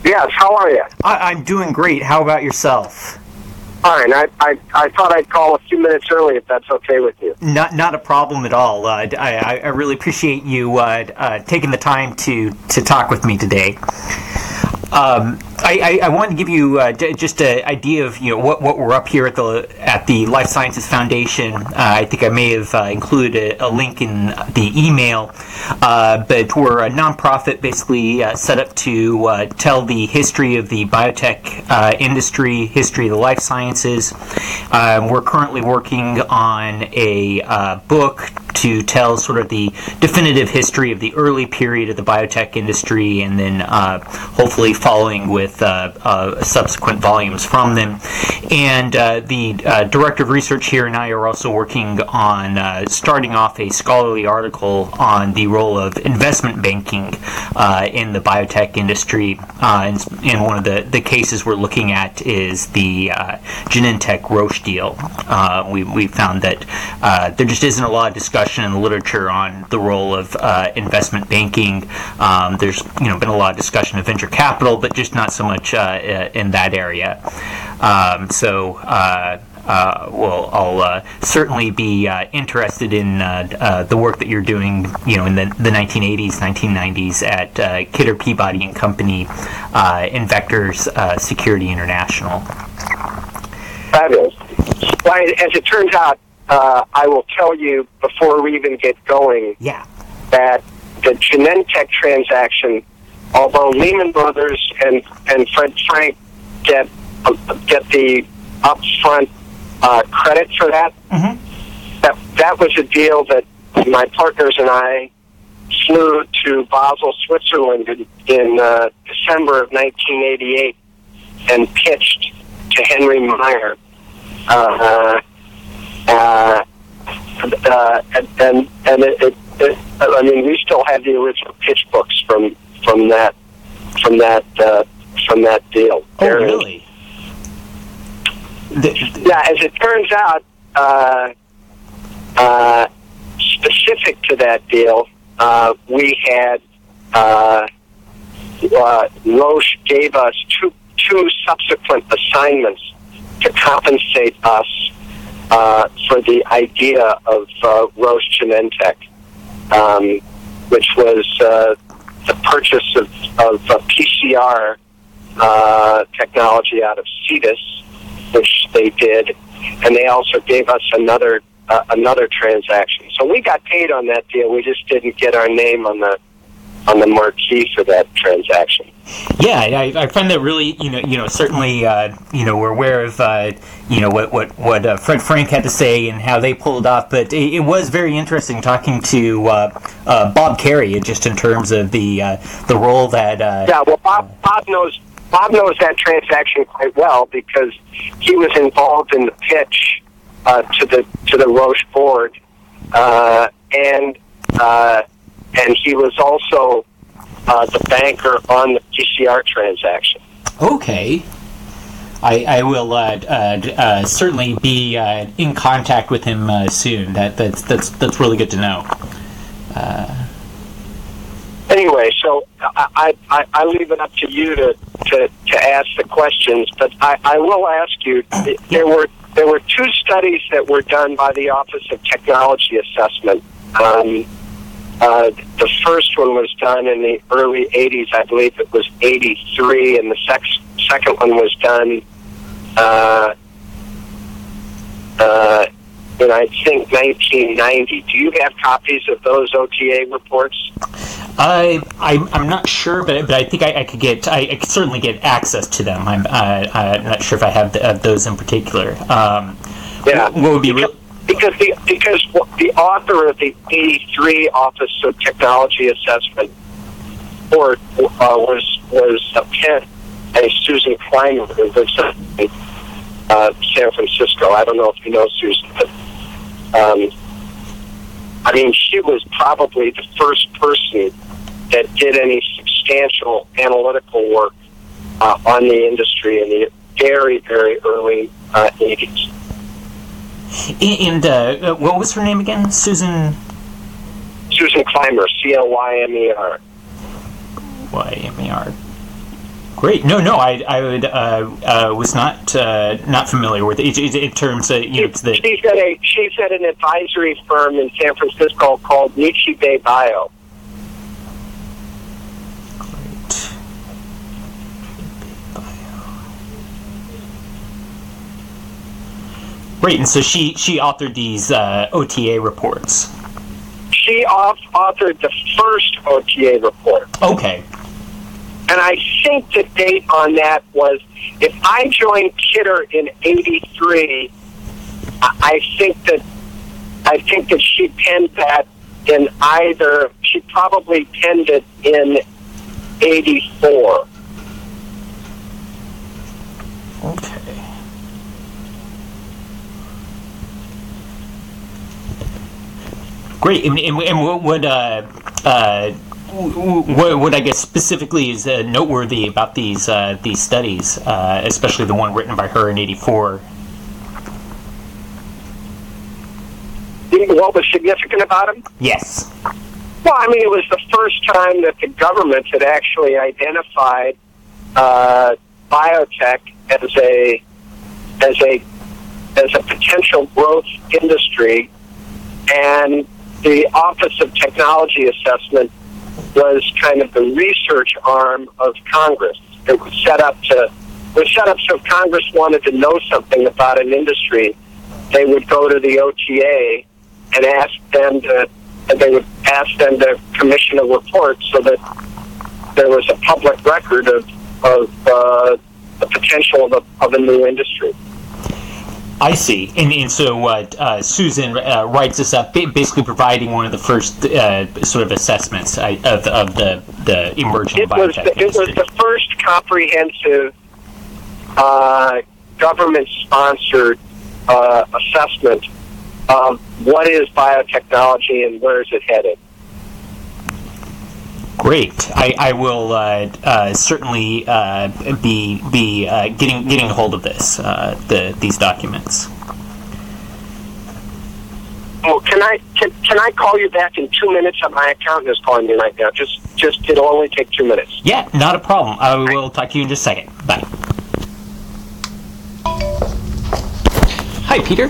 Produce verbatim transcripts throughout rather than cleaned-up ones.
Yes, how are you? I, I'm doing great. How about yourself? Fine. I, I I thought I'd call a few minutes early if that's okay with you. Not not a problem at all. Uh, I, I really appreciate you uh, uh, taking the time to, to talk with me today. Um, I, I, I wanted to give you uh, d- just an idea of you know what, what we're up here at the at the Life Sciences Foundation. Uh, I think I may have uh, included a, a link in the email, uh, but we're a nonprofit basically uh, set up to uh, tell the history of the biotech uh, industry, history of the life sciences. Um, we're currently working on a uh, book to tell sort of the definitive history of the early period of the biotech industry, and then uh, hopefully following with uh, uh, subsequent volumes from them. And uh, the uh, director of research here and I are also working on uh, starting off a scholarly article on the role of investment banking uh, in the biotech industry. Uh, and, and one of the, the cases we're looking at is the uh, Genentech Roche deal. Uh, we, we found that uh, there just isn't a lot of discussion in the literature on the role of uh, investment banking. Um, there's you know been a lot of discussion of venture capital, but just not so much uh, in that area. Um, so, uh, uh, well, I'll uh, certainly be uh, interested in uh, uh, the work that you're doing, you know, in the, the nineteen eighties, nineteen nineties at uh, Kidder Peabody and Company, uh, Invectors uh, Security International. Fabulous. Well, as it turns out, uh, I will tell you before we even get going yeah. that the Genentech transaction, although Lehman Brothers and, and Fred Frank get uh, get the upfront uh, credit for that, mm-hmm. that that was a deal that my partners and I flew to Basel, Switzerland in, in uh, December of nineteen eighty-eight and pitched to Henry Meyer. Uh, uh, uh, and and, and it, it, it, I mean, we still have the original pitch books from from that from that uh, from that deal. Oh, there really? Is, yeah, as it turns out, uh, uh, specific to that deal, uh, we had uh, uh, Roche gave us two two subsequent assignments to compensate us uh, for the idea of uh, Roche Genentech, um, which was uh, the purchase of, of uh, P C R uh, technology out of Cetus, which they did, and they also gave us another uh, another transaction. So we got paid on that deal. We just didn't get our name on the on the marquee for that transaction. Yeah, I, I find that really, you know, you know, certainly, uh, you know, we're aware of, uh, you know, what what what uh, Fred Frank had to say and how they pulled it off. But it, it was very interesting talking to uh, uh, Bob Carey, just in terms of the uh, the role that. Uh, yeah, well, Bob Bob knows Bob knows that transaction quite well because he was involved in the pitch uh, to the to the Roche board, uh, and uh, and he was also Uh, the banker on the P C R transaction. Okay. I, I will uh, uh, uh, certainly be uh, in contact with him uh, soon. That that's that's that's really good to know. Uh, anyway, so I, I I leave it up to you to, to, to ask the questions, but I, I will ask you. There were there were two studies that were done by the Office of Technology Assessment. Um, Uh, the first one was done in the early eighties. I believe it was eighty-three, and the sec- second one was done uh, uh, in, I think, nineteen ninety. Do you have copies of those O T A reports? I, I I'm not sure, but but I think I, I could get I, I could certainly get access to them. I'm uh, I'm not sure if I have the, uh, those in particular. Um, yeah, what would be real? Because the because the author of the eighty-three Office of Technology Assessment report uh, was was a Penn, a Susan Clymer, who lives in uh, San Francisco. I don't know if you know Susan, but um, I mean, she was probably the first person that did any substantial analytical work uh, on the industry in the very very early uh, eighties. And uh, what was her name again? Susan? Susan Clymer, C L Y M E R. Y M E R. Great. No, no, I, I would, uh, uh, was not, uh, not familiar with it in terms of, you know, the... She's at a, she's at an advisory firm in San Francisco called Nichibei Bio. Great. Great, and so she, she authored these, uh, O T A reports. She off- authored the first O T A report. Okay. And I think the date on that was, if I joined Kidder in eighty-three, I think that I think that she penned that in either, she probably penned it in eighty-four. Okay. Great, and, and, and what would, uh, uh, What, what I guess specifically is uh, noteworthy about these uh, these studies, uh, especially the one written by her in eighty-four? What was significant about them? Yes. Well, I mean, it was the first time that the government had actually identified uh, biotech as a as a as a potential growth industry, and the Office of Technology Assessment was kind of the research arm of Congress. It was set up to it was set up so if Congress wanted to know something about an industry, they would go to the O T A and ask them to and they would ask them to commission a report so that there was a public record of of uh, the potential of a, of a new industry. I see, and, and so uh, uh, Susan uh, writes this up, basically providing one of the first uh, sort of assessments uh, of, of the the emerging it biotech was the, industry. It was the first comprehensive uh, government-sponsored uh, assessment of what is biotechnology and where is it headed. Great. I, I will uh, uh, certainly uh, be be uh, getting getting a hold of this uh, the these documents. Oh, can I can, can I call you back in two minutes? My accountant is calling me right now. Just just it'll only take two minutes. Yeah, not a problem. I will talk to you in just a second. Bye. Hi, Peter.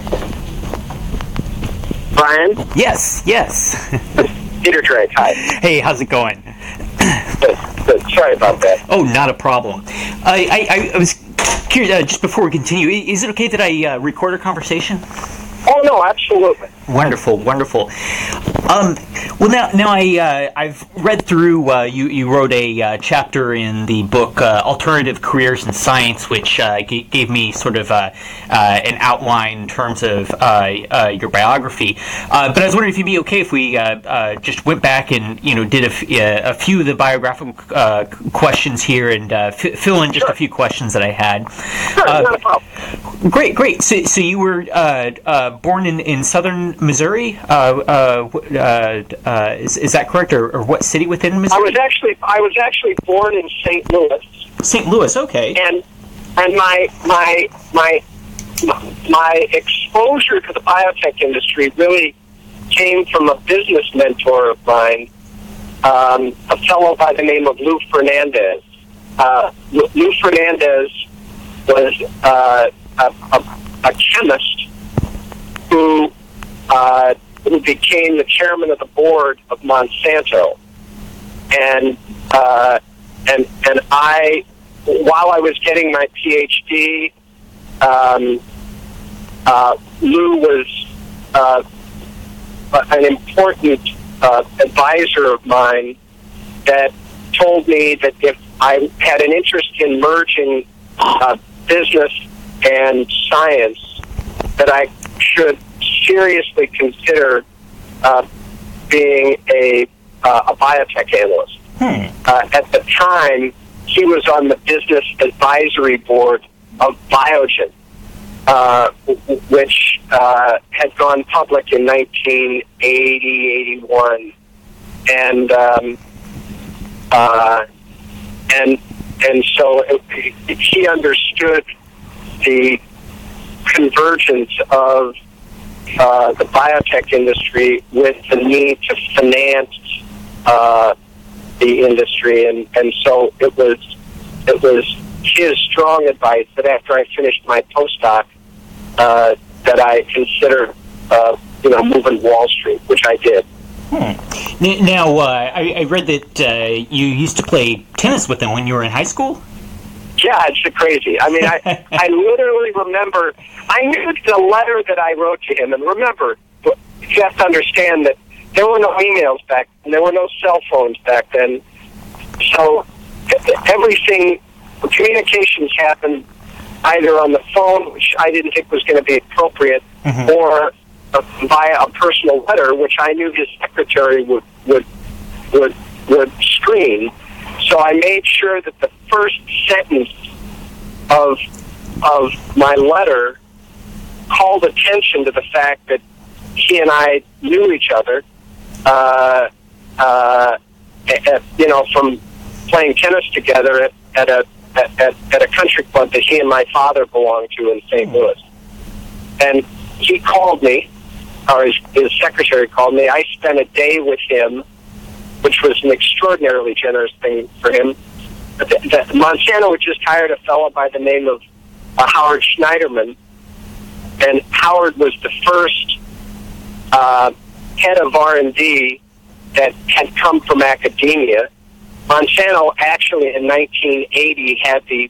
Brian? Yes, yes. Peter Drake, hi. Hey, how's it going? Good, good. Sorry about that. Oh, not a problem. I, I, I was curious, uh, just before we continue, is it okay that I uh, record our conversation? Oh, no, absolutely. Wonderful, wonderful. Um, well, now, now I, uh, I've read through, uh, you, you wrote a uh, chapter in the book uh, Alternative Careers in Science, which uh, g- gave me sort of uh, uh, an outline in terms of uh, uh, your biography. Uh, but I was wondering if you'd be okay if we uh, uh, just went back and, you know, did a, f- uh, a few of the biographical uh, questions here and uh, f- fill in just Sure. a few questions that I had. Sure, Uh, not a problem. Great, great. So, so you were uh, uh, born in, in southern Missouri? Uh, uh, uh, uh, is, is that correct, or, or what city within Missouri? I was actually I was actually born in Saint Louis, Saint Louis. Okay. and and my my my my exposure to the biotech industry really came from a business mentor of mine, um, a fellow by the name of Lou Fernandez. Uh, Lou Fernandez was uh, a, a, a chemist who uh, who became the chairman of the board of Monsanto, and uh, and and I, while I was getting my PhD, um, uh, Lou was uh, an important uh, advisor of mine that told me that if I had an interest in merging uh, business and science, that I should seriously consider uh, being a uh, a biotech analyst. Hmm. Uh, at the time, he was on the business advisory board of Biogen, uh, w- which uh, had gone public in nineteen eighty, eighty-one, and um, uh, and and so it, it, he understood the convergence of uh, the biotech industry with the need to finance uh, the industry, and, and so it was it was his strong advice that after I finished my postdoc, uh, that I consider, uh, you know, moving to Wall Street, which I did. Hmm. Now, uh, I, I read that uh, you used to play tennis with him when you were in high school? Yeah, it's crazy. I mean, I, I literally remember, I knew the letter that I wrote to him, and remember, you have to understand that there were no emails back then, there were no cell phones back then, so everything, communications happened either on the phone, which I didn't think was going to be appropriate, mm-hmm. or uh, via a personal letter, which I knew his secretary would would would would screen. So I made sure that the first sentence of of my letter called attention to the fact that he and I knew each other, uh, uh, at, you know, from playing tennis together at, at a at, at, at a country club that he and my father belonged to in Saint Louis. And he called me, or his, his secretary called me. I spent a day with him, which was an extraordinarily generous thing for him. The, the, Monsanto had just hired a fellow by the name of uh, Howard Schneiderman, and Howard was the first uh, head of R and D that had come from academia. Monsanto actually in nineteen eighty had the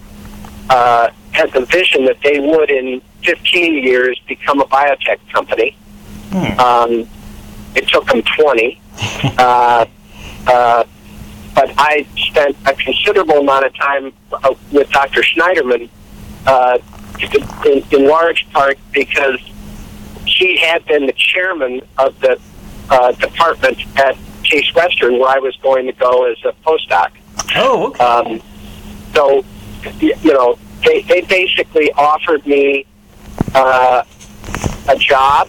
uh, had the vision that they would in fifteen years become a biotech company. Hmm. Um, it took them twenty. uh, uh, but I spent a considerable amount of time uh, with Doctor Schneiderman, uh, in, in large part because he had been the chairman of the uh, department at Case Western, where I was going to go as a postdoc. Oh, okay. Um, so, you know, they, they basically offered me uh, a job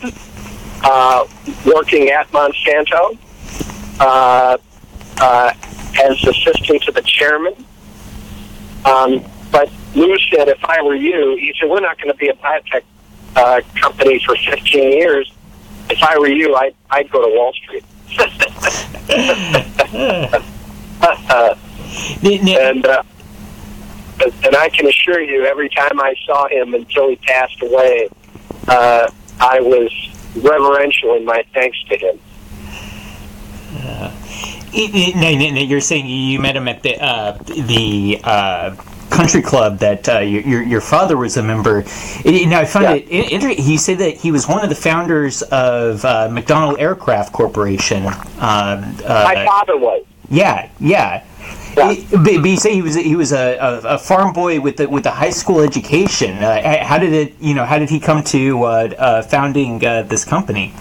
uh, working at Monsanto uh, uh, as assistant to the chairman. Um, but Lou said, if I were you, he said, we're not going to be a biotech uh, company for fifteen years. If I were you, I'd, I'd go to Wall Street. uh, and uh, and I can assure you, every time I saw him until he passed away, uh, I was reverential in my thanks to him. Uh, it, it, you're saying you met him at the uh, the uh, country club that uh, your your father was a member. Now I found yeah. it interesting. He said that he was one of the founders of uh, McDonnell Aircraft Corporation. Um, uh, My father was. Yeah, yeah. yeah. It, but, but you say he was he was a, a, a farm boy with the, with a high school education. Uh, how did it you know how did he come to uh, uh, founding uh, this company?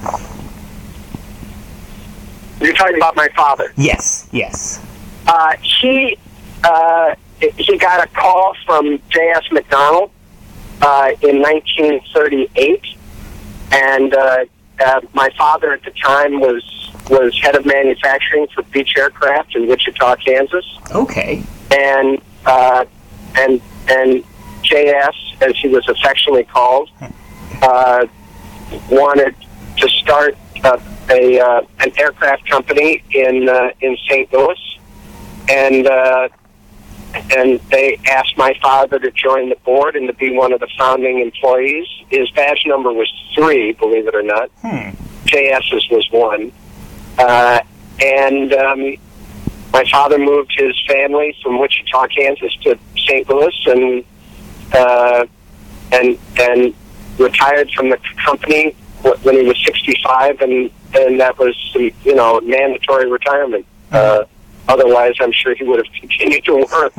You're talking about my father? Yes, yes. Uh, he. Uh, He got a call from J S McDonnell uh, in nineteen thirty-eight, and uh, uh, my father at the time was was head of manufacturing for Beech Aircraft in Wichita, Kansas. Okay. And uh, and and J S, as he was affectionately called, uh, wanted to start uh, a uh, an aircraft company in uh, in Saint Louis, and. Uh, And they asked my father to join the board and to be one of the founding employees. His badge number was three, believe it or not. Hmm. JS's was one. Uh, and um, my father moved his family from Wichita, Kansas to Saint Louis and uh, and and retired from the company when he was sixty-five, and, and that was, you know, mandatory retirement. Uh, Otherwise, I'm sure he would have continued to work.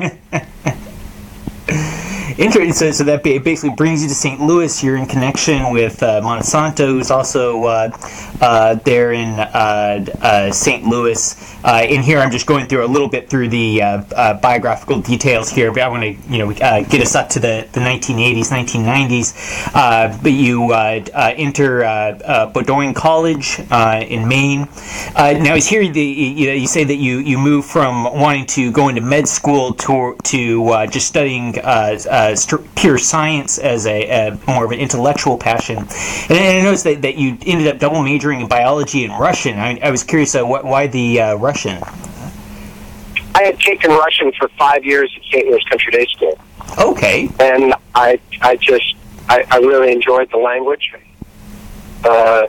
Interesting. So, so that basically brings you to Saint Louis. You're in connection with uh, Monsanto, who's also uh, uh, there in uh, uh, Saint Louis. Uh, in here, I'm just going through a little bit through the uh, uh, biographical details here, but I want to, you know, uh, get us up to the, the nineteen eighties, nineteen nineties. Uh, but you uh, uh, enter uh, uh, Bowdoin College uh, in Maine. Uh, now, is here the you, know, you say that you, you move from wanting to go into med school to to uh, just studying uh, uh, st- pure science as a, a more of an intellectual passion. And I noticed that, that you ended up double majoring in biology and Russian. I, I was curious uh, wh- why the uh, Russian. I had taken Russian for five years at Saint Louis Country Day School. Okay. And I, I just, I, I really enjoyed the language. Uh,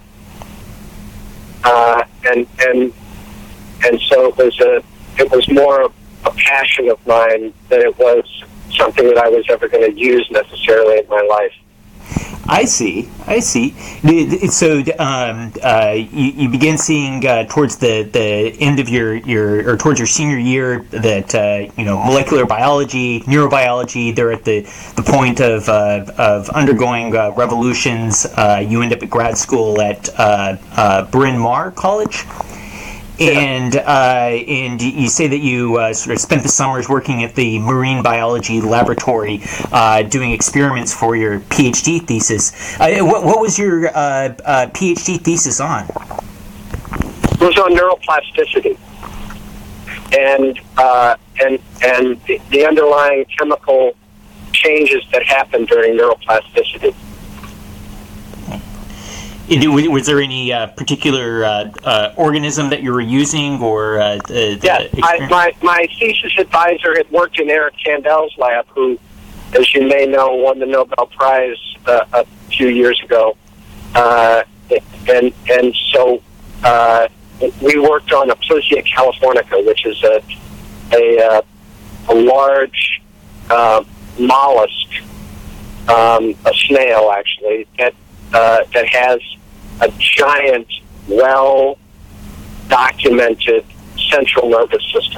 uh, and and and so it was a, it was more a passion of mine than it was something that I was ever going to use necessarily in my life. I see. I see. So um, uh, you, you begin seeing uh, towards the, the end of your, your or towards your senior year that uh, you know molecular biology, neurobiology. They're at the, the point of uh, of undergoing uh, revolutions. Uh, you end up at grad school at uh, uh, Bryn Mawr College. And uh, and you say that you uh, sort of spent the summers working at the marine biology laboratory, uh, doing experiments for your PhD thesis. Uh, what, what was your uh, uh, PhD thesis on? It was on neuroplasticity, and uh, and and the, the underlying chemical changes that happen during neuroplasticity. Was there any uh, particular uh, uh, organism that you were using, or uh, the, the yes, I, my my thesis advisor had worked in Eric Kandel's lab, who, as you may know, won the Nobel Prize uh, a few years ago, uh, and and so uh, we worked on Aplysia californica, which is a a, uh, a large uh, mollusk, um, a snail actually that. Uh, that has a giant, well-documented central nervous system.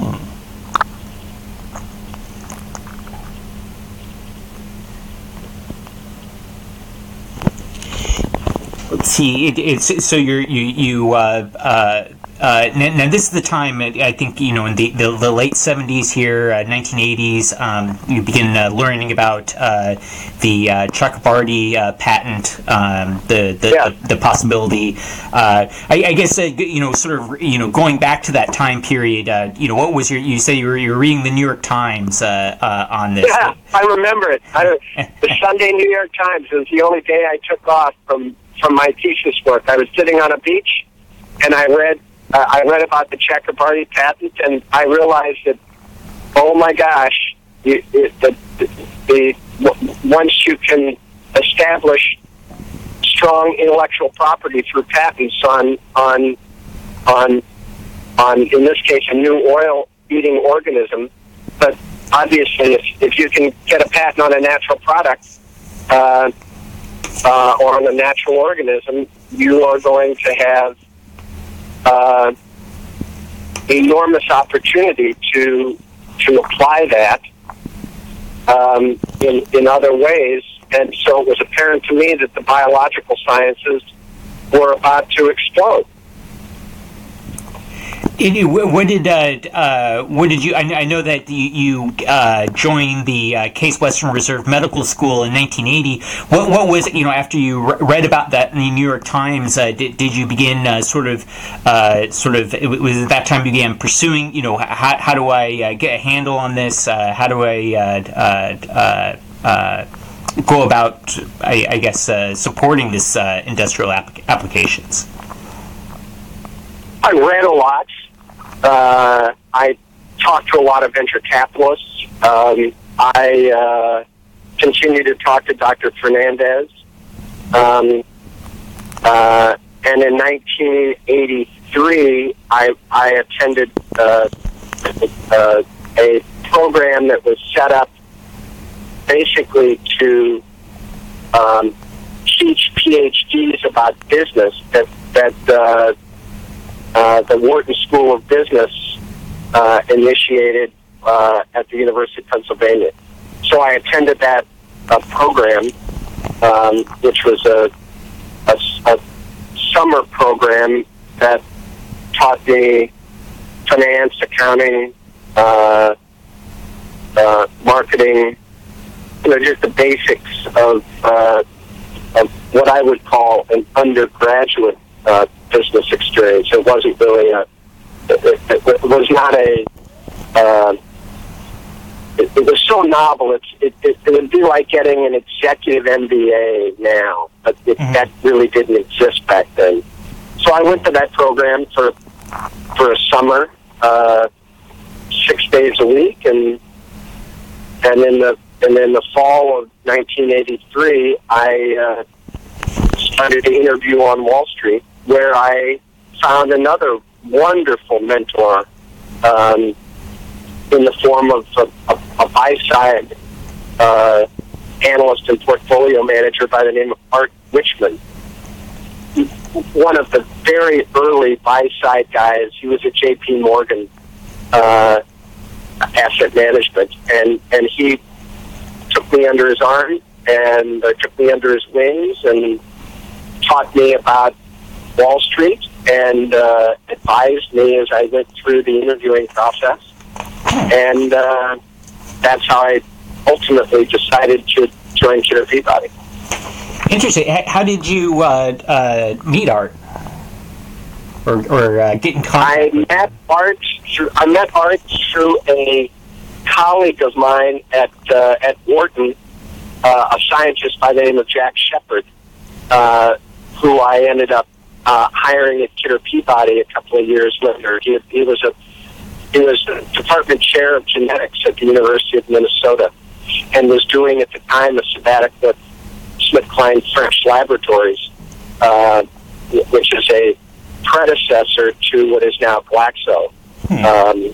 Let's see. It, it's so you're you you. Uh, uh, Uh, now, now, this is the time, I think, you know, in the, the, the late seventies here, uh, nineteen eighties, um, you begin uh, learning about uh, the uh, Chakrabarty uh, patent, um, the, the, yeah. the the possibility. Uh, I, I guess, uh, you know, sort of, you know, going back to that time period, uh, you know, what was your, you say you were, you were reading the New York Times uh, uh, on this. Yeah, I remember it. I, the Sunday New York Times was the only day I took off from, from my thesis work. I was sitting on a beach, and I read Uh, I read about the Chakrabarty patent, and I realized that, oh my gosh, you, it, the, the, the once you can establish strong intellectual property through patents on on on on in this case a new oil-eating organism, but obviously if if you can get a patent on a natural product uh, uh, or on a natural organism, you are going to have Uh, enormous opportunity to to apply that um, in in other ways, and so it was apparent to me that the biological sciences were about to explode. What did uh, uh, what did you? I, I know that you, you uh, joined the uh, Case Western Reserve Medical School in nineteen eighty. What what was it? You know, after you re- read about that in the New York Times, uh, did did you begin uh, sort of uh, sort of? It was at that time you began pursuing. You know, how how do I uh, get a handle on this? Uh, how do I uh, uh, uh, uh, go about? I, I guess uh, supporting this uh, industrial ap- applications. I read a lot. Uh, I talked to a lot of venture capitalists. Um, I uh, continue to talk to Doctor Fernandez. Um, uh, and in nineteen eighty-three, I, I attended uh, uh, a program that was set up basically to um, teach PhDs about business that, that uh, Uh, the Wharton School of Business uh, initiated uh, at the University of Pennsylvania. So I attended that uh, program, um, which was a, a, a summer program that taught me finance, accounting, uh, uh, marketing, you know, just the basics of, uh, of what I would call an undergraduate uh, business experience. It wasn't really a. It, it, it was not a. Uh, it, it was so novel. It's it, it, it would be like getting an executive M B A now, but it, mm-hmm. that really didn't exist back then. So I went to that program for for a summer, uh, six days a week, and and in the and in the fall of nineteen eighty-three, I uh, started to interview on Wall Street, where I found another wonderful mentor um, in the form of a, a, a buy-side uh, analyst and portfolio manager by the name of Art Wichmann. One of the very early buy-side guys. He was at J P Morgan uh, Asset Management, and, and he took me under his arm and uh, took me under his wings and taught me about Wall Street and uh, advised me as I went through the interviewing process. And uh, that's how I ultimately decided to join Kidder Peabody. Interesting. How did you uh, uh, meet Art, or, or uh, get in contact? I met Art through. I met Art through a colleague of mine at uh, at Wharton, uh, a scientist by the name of Jack Shepard, uh, who I ended up uh, hiring at Kidder Peabody a couple of years later. He, he was a he was a department chair of genetics at the University of Minnesota, and was doing at the time a sabbatical at SmithKline Fresh Laboratories, uh, which is a predecessor to what is now Glaxo. Hmm. Um,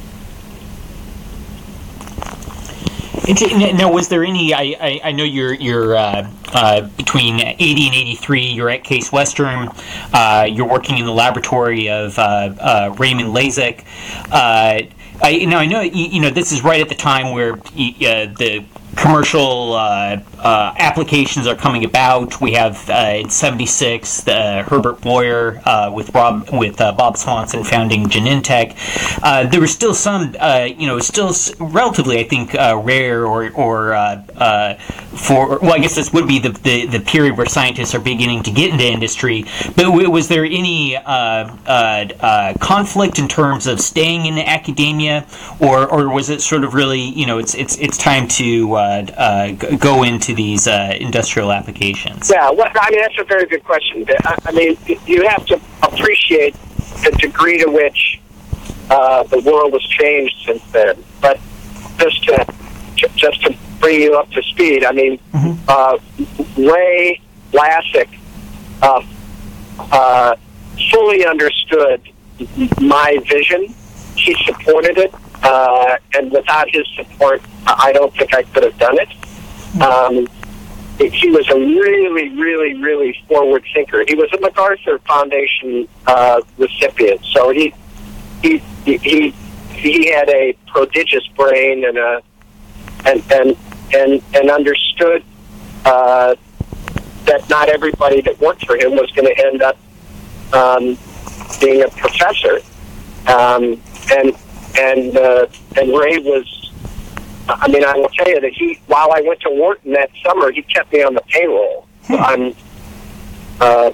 Now, was there any? I, I, I know you're you're uh, uh, between eighty and eighty-three. You're at Case Western. Uh, you're working in the laboratory of uh, uh, Raymond Lazek. Uh, I now I know you, you know this is right at the time where uh, the commercial uh, uh, applications are coming about. We have uh, in seventy-six uh, Herbert Boyer uh, with Rob with uh, Bob Swanson founding Genentech. Uh, there was still some, uh, you know, still relatively, I think, uh, rare or or uh, uh, for. Well, I guess this would be the, the the period where scientists are beginning to get into industry. But was there any uh, uh, uh, conflict in terms of staying in academia, or or was it sort of really, you know, it's it's it's time to uh, Uh, go into these uh, industrial applications? Yeah, well, I mean, that's a very good question. I, I mean, you have to appreciate the degree to which uh, the world has changed since then. But just to just to bring you up to speed, I mean, mm-hmm. uh, Ray Lazek uh, uh, fully understood my vision. He supported it. Uh, and without his support, I don't think I could have done it. Um, he was a really, really, really forward thinker. He was a MacArthur Foundation uh, recipient, so he he he he had a prodigious brain and a and and and, and understood uh, that not everybody that worked for him was going to end up um, being a professor, um, and. And uh, and Ray was, I mean, I will tell you that he, while I went to Wharton that summer, he kept me on the payroll. Hmm. I'm, uh,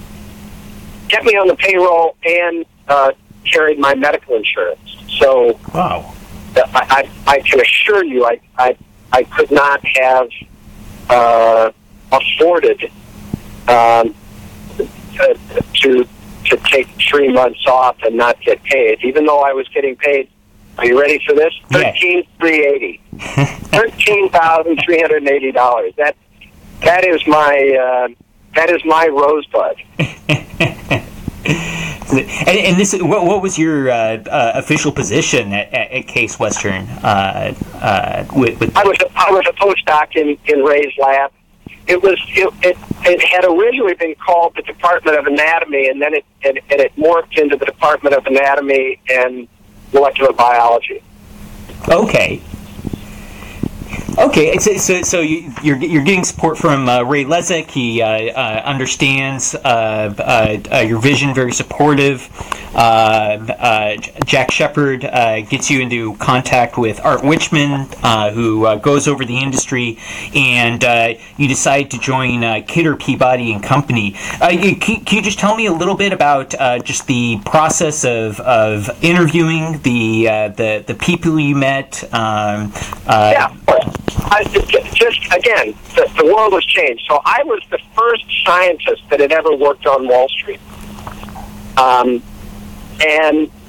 kept me on the payroll and uh, carried my medical insurance. So, wow. I, I, I can assure you, I, I, I could not have uh, afforded um, uh, to. to take three months off and not get paid, even though I was getting paid. Are you ready for this? Thirteen three eighty, thirteen thousand three hundred and eighty dollars. That that is my uh, that is my rosebud. and, and this, what, what was your uh, uh, official position at, at, at Case Western? Uh, uh, with, with I was a, I was a postdoc in, in Ray's lab. It was it, it it had originally been called the Department of Anatomy, and then it it, and it morphed into the Department of Anatomy and Molecular Biology. Okay. Okay, so so, so you, you're you're getting support from uh, Ray Lazek. He uh, uh, understands uh, uh, uh, your vision, very supportive. Uh, uh, Jack Shepard uh, gets you into contact with Art Wichmann, uh, who uh, goes over the industry, and uh, you decide to join uh, Kidder Peabody and Company. Uh, you, can, can you just tell me a little bit about uh, just the process of, of interviewing the uh, the the people you met? Um, uh, yeah. I, just again, the, the world has changed. So I was the first scientist that had ever worked on Wall Street, um, and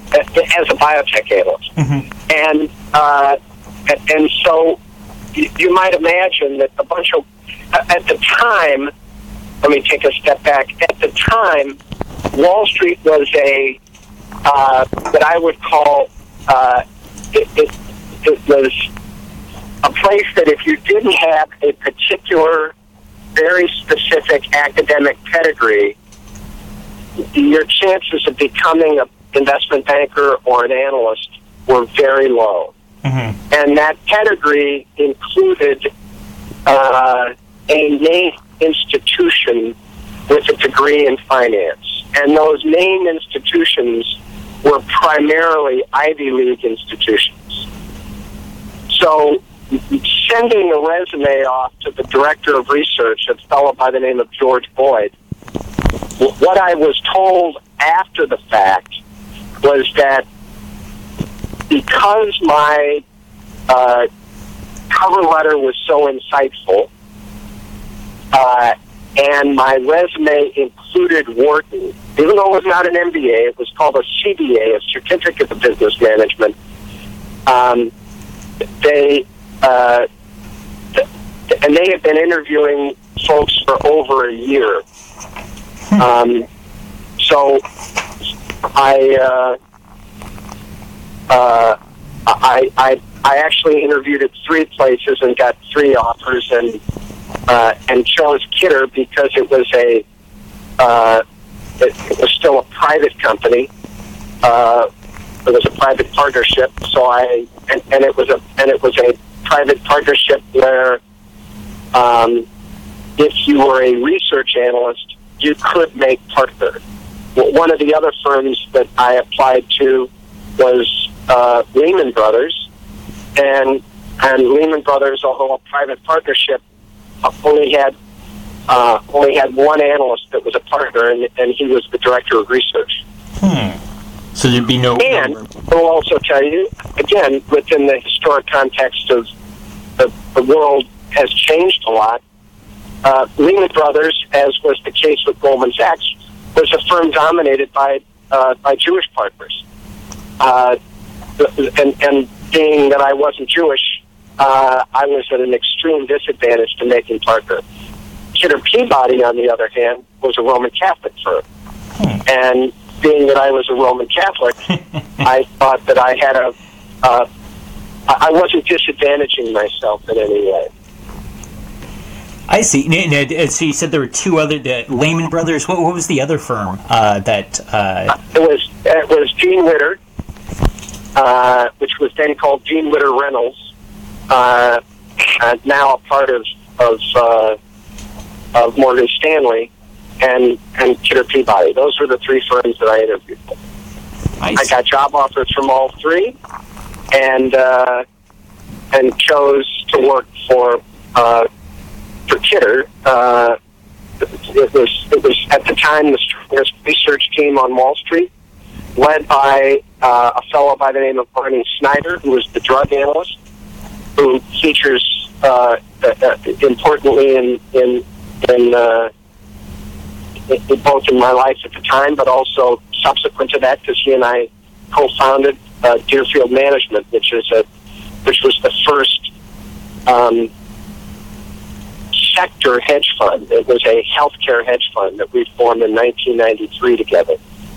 as a biotech analyst. Mm-hmm. And uh, and so you, you might imagine that a bunch of, at the time, let me take a step back. At the time, Wall Street was a, uh, what I would call, uh, it, it, it was a place that if you didn't have a particular, very specific academic pedigree, your chances of becoming an investment banker or an analyst were very low. Mm-hmm. And that pedigree included uh, a named institution with a degree in finance. And those named institutions were primarily Ivy League institutions. So sending a resume off to the director of research, a fellow by the name of George Boyd, what I was told after the fact was that because my uh, cover letter was so insightful, uh, and my resume included Wharton, even though it was not an M B A, it was called a C B A, a Certificate of Business Management. Um, they uh, th- and they had been interviewing folks for over a year. Um, so I, uh, uh, I, I, I actually interviewed at three places and got three offers, and uh, and chose Kidder because it was a, uh, it, it was still a private company. Uh, it was a private partnership. So I, and, and it was a, and it was a private partnership where, um, if you were a research analyst, you could make partner. One of the other firms that I applied to was uh, Lehman Brothers, and and Lehman Brothers, although a private partnership, only had uh, only had one analyst that was a partner, and, and he was the director of research. Hmm. So there'd be no. And I will also tell you, again, within the historic context of the, the world has changed a lot. Uh, Lehman Brothers, as was the case with Goldman Sachs, was a firm dominated by uh, by Jewish partners. Uh, and, and being that I wasn't Jewish, uh, I was at an extreme disadvantage to making partner. Kidder Peabody, on the other hand, was a Roman Catholic firm. Hmm. And being that I was a Roman Catholic, I thought that I had a... Uh, I wasn't disadvantaging myself in any way. I see. Now, so you said there were two other, the Lehman Brothers. What, what was the other firm uh, that? Uh... It was it was Dean Witter, uh, which was then called Dean Witter Reynolds, uh, and now a part of of uh, of Morgan Stanley, and and Kidder Peabody. Those were the three firms that I interviewed with. I, I got job offers from all three, and uh, and chose to work for. Uh, For Kidder, uh, it was it was at the time the strongest research team on Wall Street, led by uh, a fellow by the name of Barney Snyder, who was the drug analyst, who features uh, uh, importantly in in in, uh, in both in my life at the time, but also subsequent to that, because he and I co-founded uh, Deerfield Management, which is a which was the first. Um, sector hedge fund. It was a healthcare hedge fund that we formed in nineteen ninety-three together.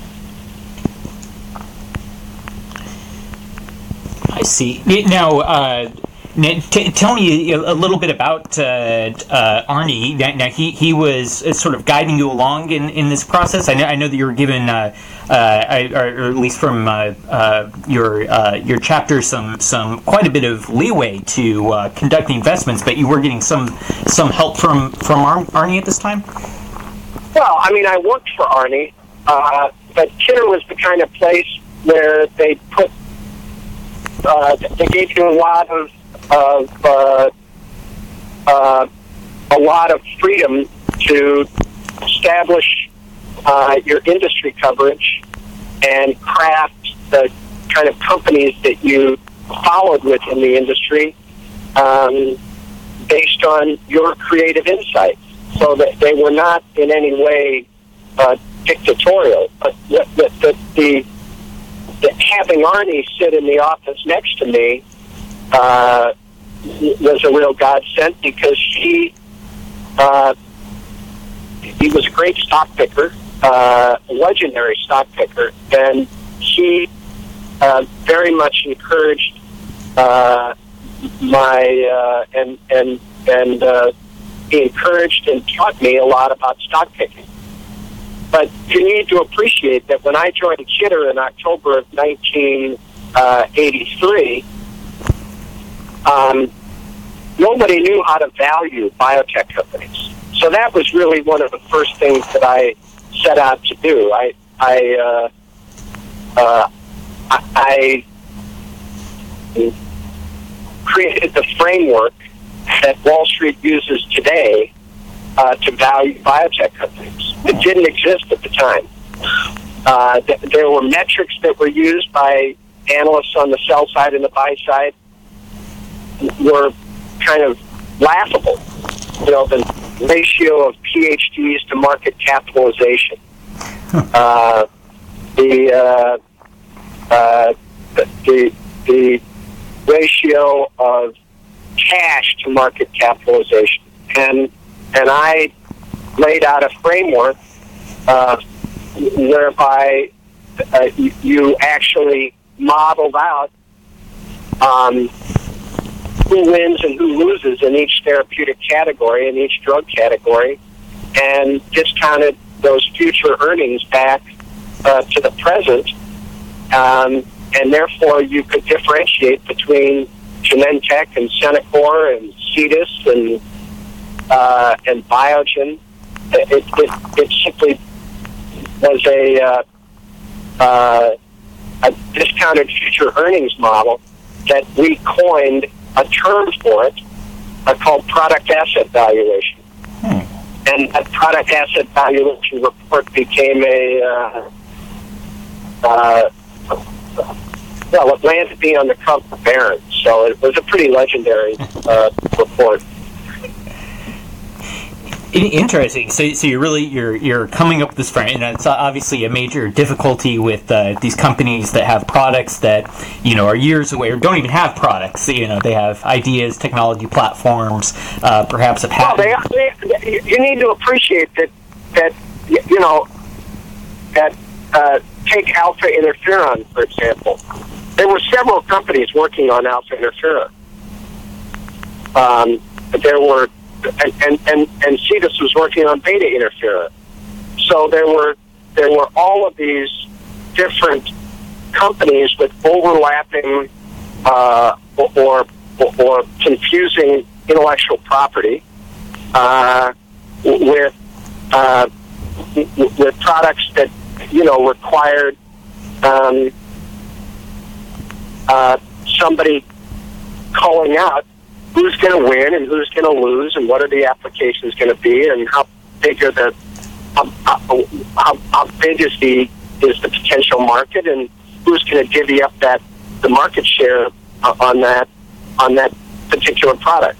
I see. Now, uh, t- tell me a little bit about uh, uh, Arnie. Now, he, he was sort of guiding you along in, in this process. I know, I know that you were given, uh, uh, or at least from uh, uh, your uh, your chapter, some some quite a bit of leeway to uh, conduct the investments, but you were getting some some help from from Arnie at this time. Well, I mean, I worked for Arnie, uh, but Kidder was the kind of place where they put uh, they gave you a lot of of uh, uh, a lot of freedom to establish uh, your industry coverage and craft the kind of companies that you followed within the industry um, based on your creative insights, so that they were not in any way uh, dictatorial, but the, the, the, the having Arnie sit in the office next to me uh, was a real godsend, because he uh, he was a great stock picker, uh, a legendary stock picker, and he uh, very much encouraged uh, my uh, and and and uh, he encouraged and taught me a lot about stock picking. But you need to appreciate that when I joined Kidder in October of nineteen eighty-three, um, nobody knew how to value biotech companies. So that was really one of the first things that I set out to do. I I uh, uh, I, I created the framework that Wall Street uses today uh, to value biotech companies. It didn't exist at the time. Uh, th- there were metrics that were used by analysts on the sell side and the buy side were kind of laughable. You know, the ratio of P H Ds to market capitalization, uh, the, uh, uh, the the ratio of cash to market capitalization, and and I laid out a framework uh, whereby uh, you, you actually modeled out um, who wins and who loses in each therapeutic category, in each drug category, and discounted those future earnings back uh, to the present, um, and therefore you could differentiate between Genentech and Centocor and Cetus and uh, and Biogen. It, it, it simply was a uh, uh, a discounted future earnings model that we coined a term for it uh, called product asset valuation. Hmm. And that product asset valuation report became a, uh, uh, well, it landed me on the cover of Barron's, so it was a pretty legendary uh, report. Interesting. So, so you're really you're you're coming up with this frame, and it's obviously a major difficulty with uh, these companies that have products that you know are years away or don't even have products. You know, they have ideas, technology platforms, uh, perhaps a patent. Well, they, they, you need to appreciate that that you know that uh, take alpha interferon, for example. There were several companies working on alpha interferon. Um, there were. And, and, and, and Cetus was working on beta interferon. So there were there were all of these different companies with overlapping uh, or, or or confusing intellectual property uh, with uh, with products that you know required um, uh, somebody calling out who's going to win and who's going to lose, and what are the applications going to be, and how big are the how, how, how, how big is the is the potential market, and who's going to divvy up that the market share uh, on that on that particular product.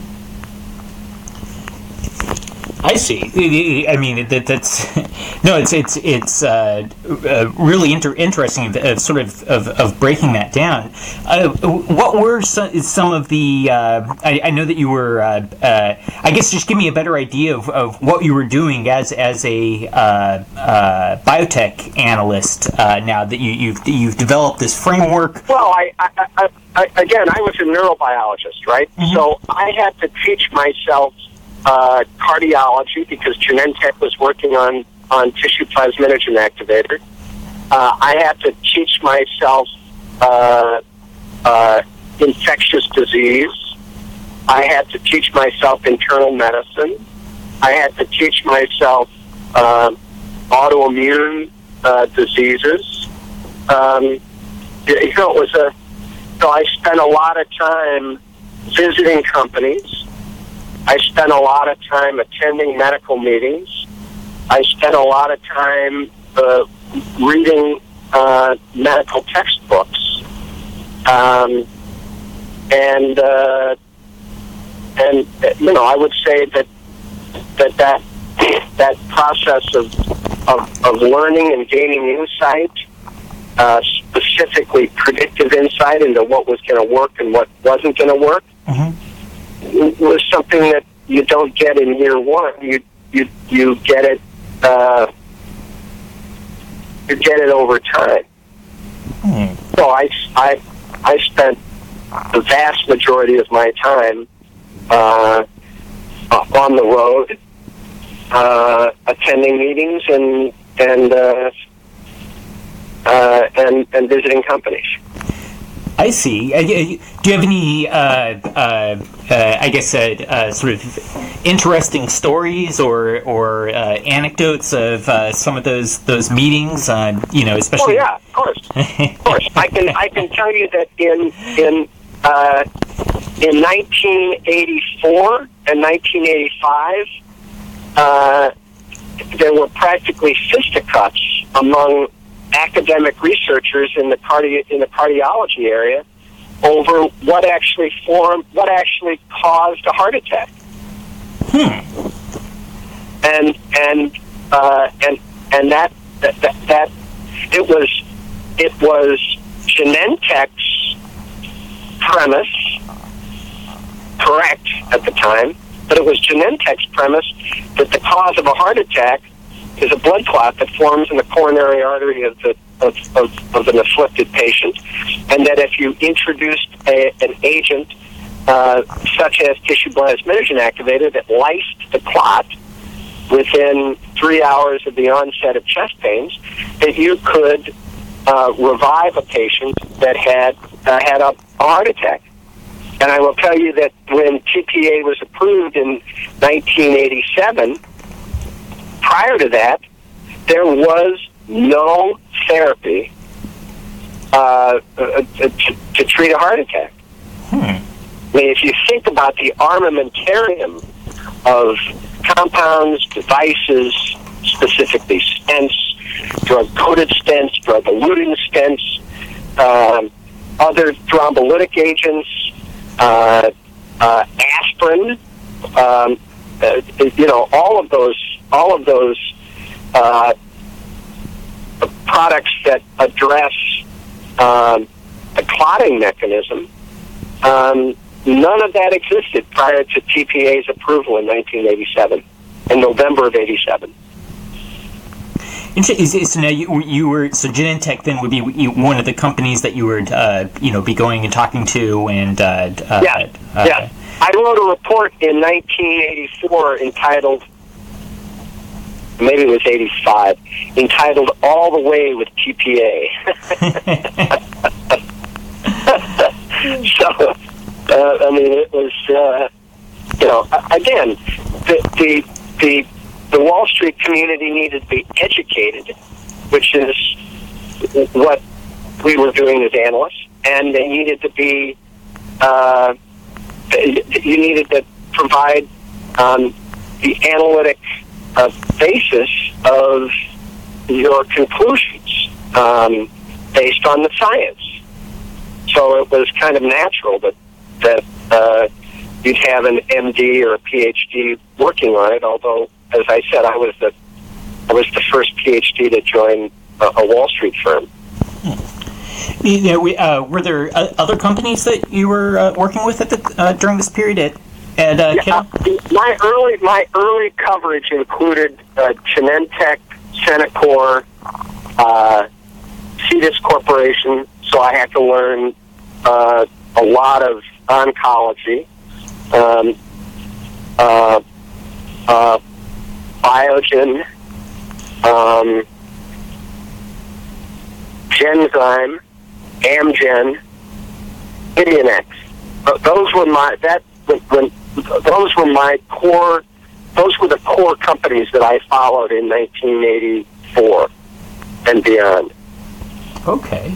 I see. I mean, that, that's no. It's it's it's uh, uh, really inter- interesting, uh, sort of, of of breaking that down. Uh, what were some, some of the? Uh, I, I know that you were. Uh, uh, I guess just give me a better idea of, of what you were doing as as a uh, uh, biotech analyst. Uh, now that you, you've you've developed this framework. Well, I, I, I, I again, I was a neurobiologist, right? Mm-hmm. So I had to teach myself Uh, cardiology, because Genentech was working on, on tissue plasminogen activator. Uh, I had to teach myself uh, uh, infectious disease. I had to teach myself internal medicine. I had to teach myself uh, autoimmune uh, diseases. Um, you know, it was a. So I spent a lot of time visiting companies. I spent a lot of time attending medical meetings. I spent a lot of time uh, reading uh, medical textbooks, um, and uh, and you know I would say that that that, that process of, of of learning and gaining insight uh, specifically predictive insight into what was going to work and what wasn't going to work, mm-hmm. was something that you don't get in year one. You you you get it. Uh, you get it over time. Hmm. So I, I I spent the vast majority of my time uh, on the road, uh, attending meetings and and uh, uh, and and visiting companies. I see. Uh, do you have any, uh, uh, uh, I guess, uh, uh, sort of interesting stories or or uh, anecdotes of uh, some of those those meetings? Uh, you know, especially. Oh yeah, of course, of course. I can I can tell you that in in uh, in nineteen eighty-four and nineteen eighty-five, uh, there were practically fisticuffs among academic researchers in the cardi- in the cardiology area over what actually formed, what actually caused a heart attack. Hmm. And and uh, and and that that, that that it was it was Genentech's premise, correct at the time, but it was Genentech's premise that the cause of a heart attack is a blood clot that forms in the coronary artery of the of, of, of an afflicted patient, and that if you introduced a, an agent uh, such as tissue plasminogen activator that lysed the clot within three hours of the onset of chest pains, that you could uh, revive a patient that had uh, had a, a heart attack. And I will tell you that when T P A was approved in nineteen eighty-seven, prior to that, there was no therapy uh, uh, to, to treat a heart attack. Hmm. I mean, if you think about the armamentarium of compounds, devices, specifically stents, drug-coated stents, drug-eluting stents, uh, other thrombolytic agents, uh, uh, aspirin, um, uh, you know, all of those all of those uh, products that address um, the clotting mechanism, um, none of that existed prior to T P A's approval in nineteen eighty-seven, in November of eighty-seven. So now you, you were so Genentech then would be one of the companies that you were uh, you know be going and talking to and uh, uh, yeah uh, yeah. I wrote a report in nineteen eighty-four entitled. Maybe it was eighty-five, entitled "All the Way with T P A." So, uh, I mean, it was, uh, you know, again, the, the the the Wall Street community needed to be educated, which is what we were doing as analysts, and they needed to be, uh, you needed to provide um, the analytic a basis of your conclusions um, based on the science. So it was kind of natural that that uh, you'd have an M D or a P H D working on it. Although, as I said, I was the I was the first P H D to join a, a Wall Street firm. Hmm. You know, we, uh, were there uh, other companies that you were uh, working with at the uh, during this period at? And, uh, yeah, my early my early coverage included uh, Genentech, Centocor, uh, Cetus Corporation. So I had to learn uh, a lot of oncology, um, uh, uh, Biogen, um, Genzyme, Amgen, Idionex. Uh, those were my that when. when Those were my core. Those were the core companies that I followed in nineteen eighty-four and beyond. Okay.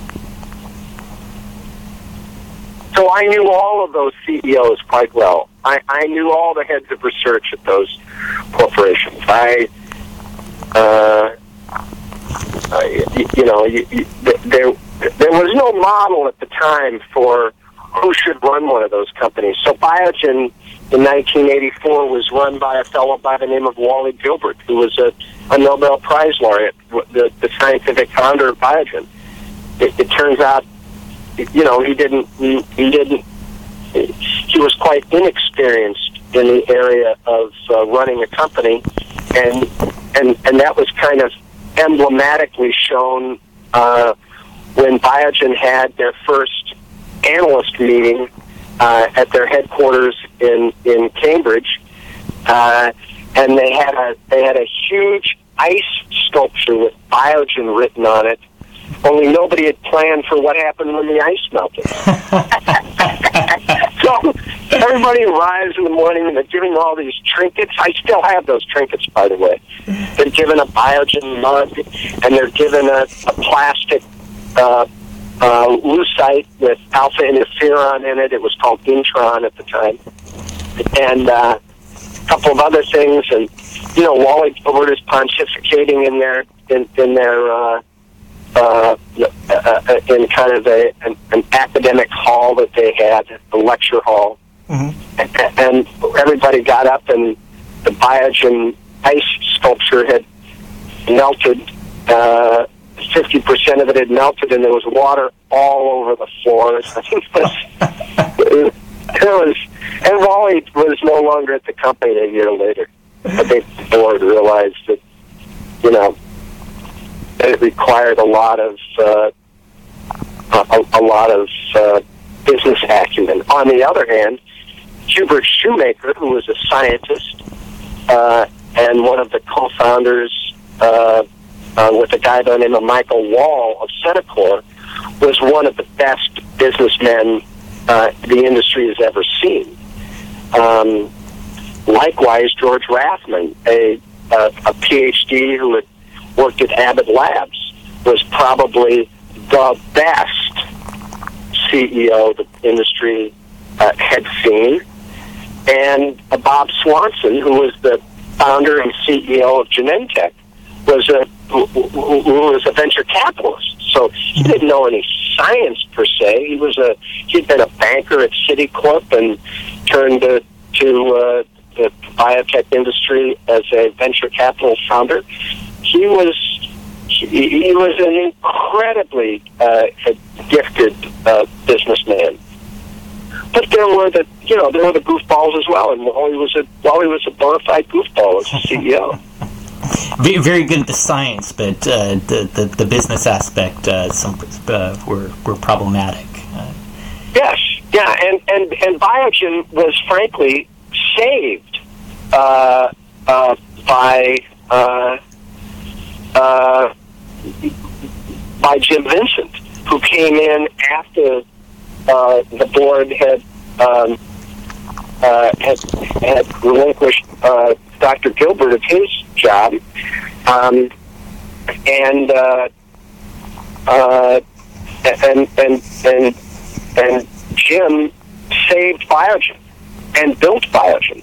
So I knew all of those C E Os quite well. I, I knew all the heads of research at those corporations. I, uh, I you, you know, you, you, there there was no model at the time for who should run one of those companies. So Biogen in nineteen eighty-four was run by a fellow by the name of Wally Gilbert, who was a, a Nobel Prize laureate, the, the scientific founder of Biogen. it, it turns out, you know, he didn't, he, he didn't, he was quite inexperienced in the area of uh, running a company, and and and that was kind of emblematically shown uh, when Biogen had their first analyst meeting uh, at their headquarters in in Cambridge, uh, and they had a they had a huge ice sculpture with Biogen written on it. Only nobody had planned for what happened when the ice melted. So everybody arrives in the morning and they're giving all these trinkets. I still have those trinkets, by the way. They're given a Biogen mug, and they're given a, a plastic uh, uh, lucite with alpha interferon in it. It was called Intron at the time. And uh, a couple of other things. And, you know, Wally Gilbert is pontificating in their, in, in their, uh, Uh, uh, in kind of a, an, an academic hall that they had, a lecture hall. Mm-hmm. And, and everybody got up, and the Biogen ice sculpture had melted. Uh, fifty percent of it had melted, and there was water all over the floors. it, was, it, it was, and Wally was no longer at the company a year later. I think the board realized that, you know, it required a lot of uh, a, a lot of uh, business acumen. On the other hand, Hubert Shoemaker, who was a scientist uh, and one of the co-founders uh, uh, with a guy by the name of Michael Wall of Centocor, was one of the best businessmen uh, the industry has ever seen. Um, likewise, George Rathman, a, a, a P H D who had worked at Abbott Labs, was probably the best C E O the industry uh, had seen. And uh, Bob Swanson, who was the founder and C E O of Genentech, was a who, who was a venture capitalist. So he didn't know any science per se. He was a he'd been a banker at Citicorp and turned to, to uh, the biotech industry as a venture capital founder. He was he, he was an incredibly uh, gifted uh, businessman. But there were the you know there were the goofballs as well, and Wally was a Wally was a bona fide goofball as a C E O. Very good at the science, but uh, the, the the business aspect uh, some uh, were were problematic. Uh, yes, yeah, and and and Biogen was frankly saved uh, uh, by. Uh, Uh, by Jim Vincent, who came in after uh, the board had um, uh, had, had relinquished uh, Doctor Gilbert of his job, um, and uh, uh, and and and and Jim saved Biogen and built Biogen.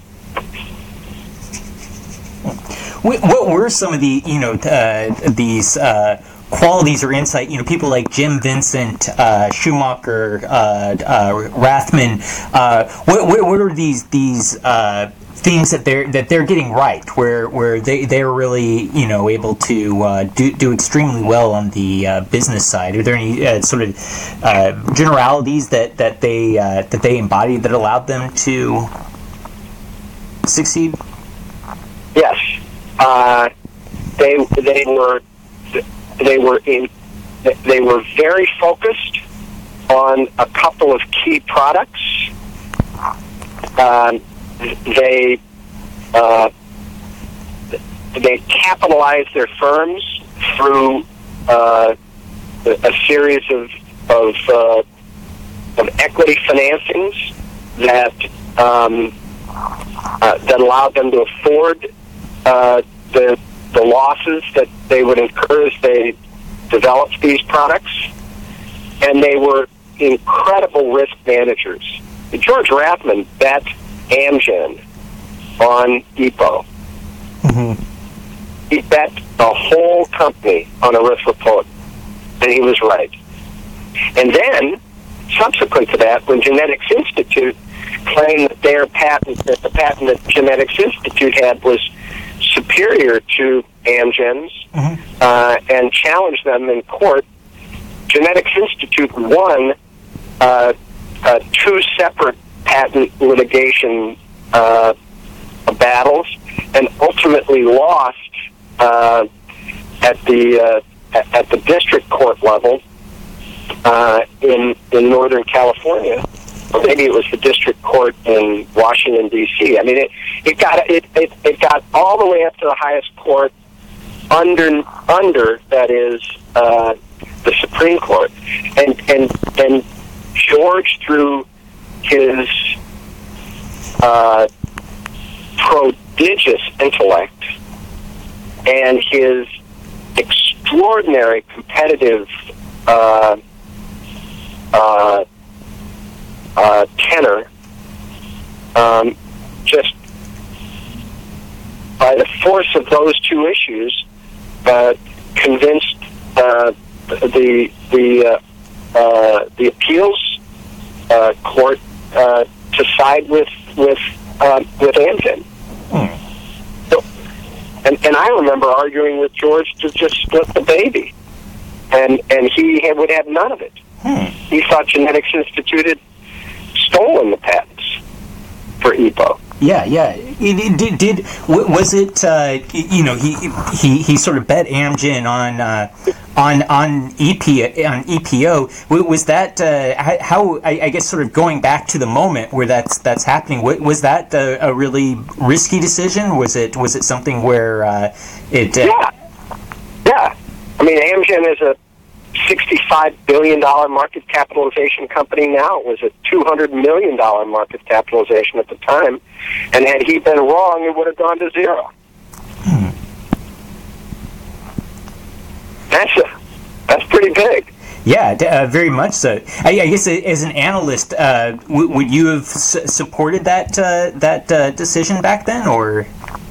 What were some of the, you know, uh, these uh, qualities or insight, you know, people like Jim Vincent, uh, Schumacher, uh, uh, Rathman, uh, what, what, what are these these uh, things that they're that they're getting right, where where they they're really, you know, able to uh, do do extremely well on the uh, business side? Are there any uh, sort of uh, generalities that that they uh, that they embodied that allowed them to succeed? Yes. Uh, they they were they were in they were very focused on a couple of key products. Um, they uh, they capitalized their firms through uh, a series of of, uh, of equity financings that um, uh, that allowed them to afford Uh, the the losses that they would incur as they developed these products, and they were incredible risk managers. George Rathman bet Amgen on E P O. Mm-hmm. He bet the whole company on erythropoietin, and he was right. And then, subsequent to that, when Genetics Institute claimed that their patent, that the patent that Genetics Institute had was superior to Amgen's, mm-hmm. uh, and challenged them in court, Genetics Institute won uh, uh, two separate patent litigation uh, battles, and ultimately lost uh, at the uh, at the district court level uh, in in Northern California, or maybe it was the district court in Washington D C. I mean, it it got it, it it got all the way up to the highest court, under under that is uh, the Supreme Court, and and and George, through his uh, prodigious intellect and his extraordinary competitive uh, uh, uh, tenor, um, just by the force of those two issues, uh, convinced uh, the the uh, uh, the appeals uh, court uh, to side with with uh, with Amgen. Hmm. So, and and I remember arguing with George to just split the baby, and and he had, would have none of it. Hmm. He thought Genetics Institute had stolen the patents for E P O. Yeah, yeah. It, it did, did was it? Uh, you know, he he he sort of bet Amgen on uh, on on E P on E P O. Was that uh, how? I, I guess sort of going back to the moment where that's that's happening. Was that a, a really risky decision? Was it was it something where uh, it? Uh, yeah, yeah. I mean, Amgen is a sixty-five billion dollars market capitalization company now. It was a two hundred million dollars market capitalization at the time. And had he been wrong, it would have gone to zero. Hmm. That's a, that's pretty big. Yeah, uh, very much so. I, I guess as an analyst, uh, w- would you have s- supported that uh, that uh, decision back then, or?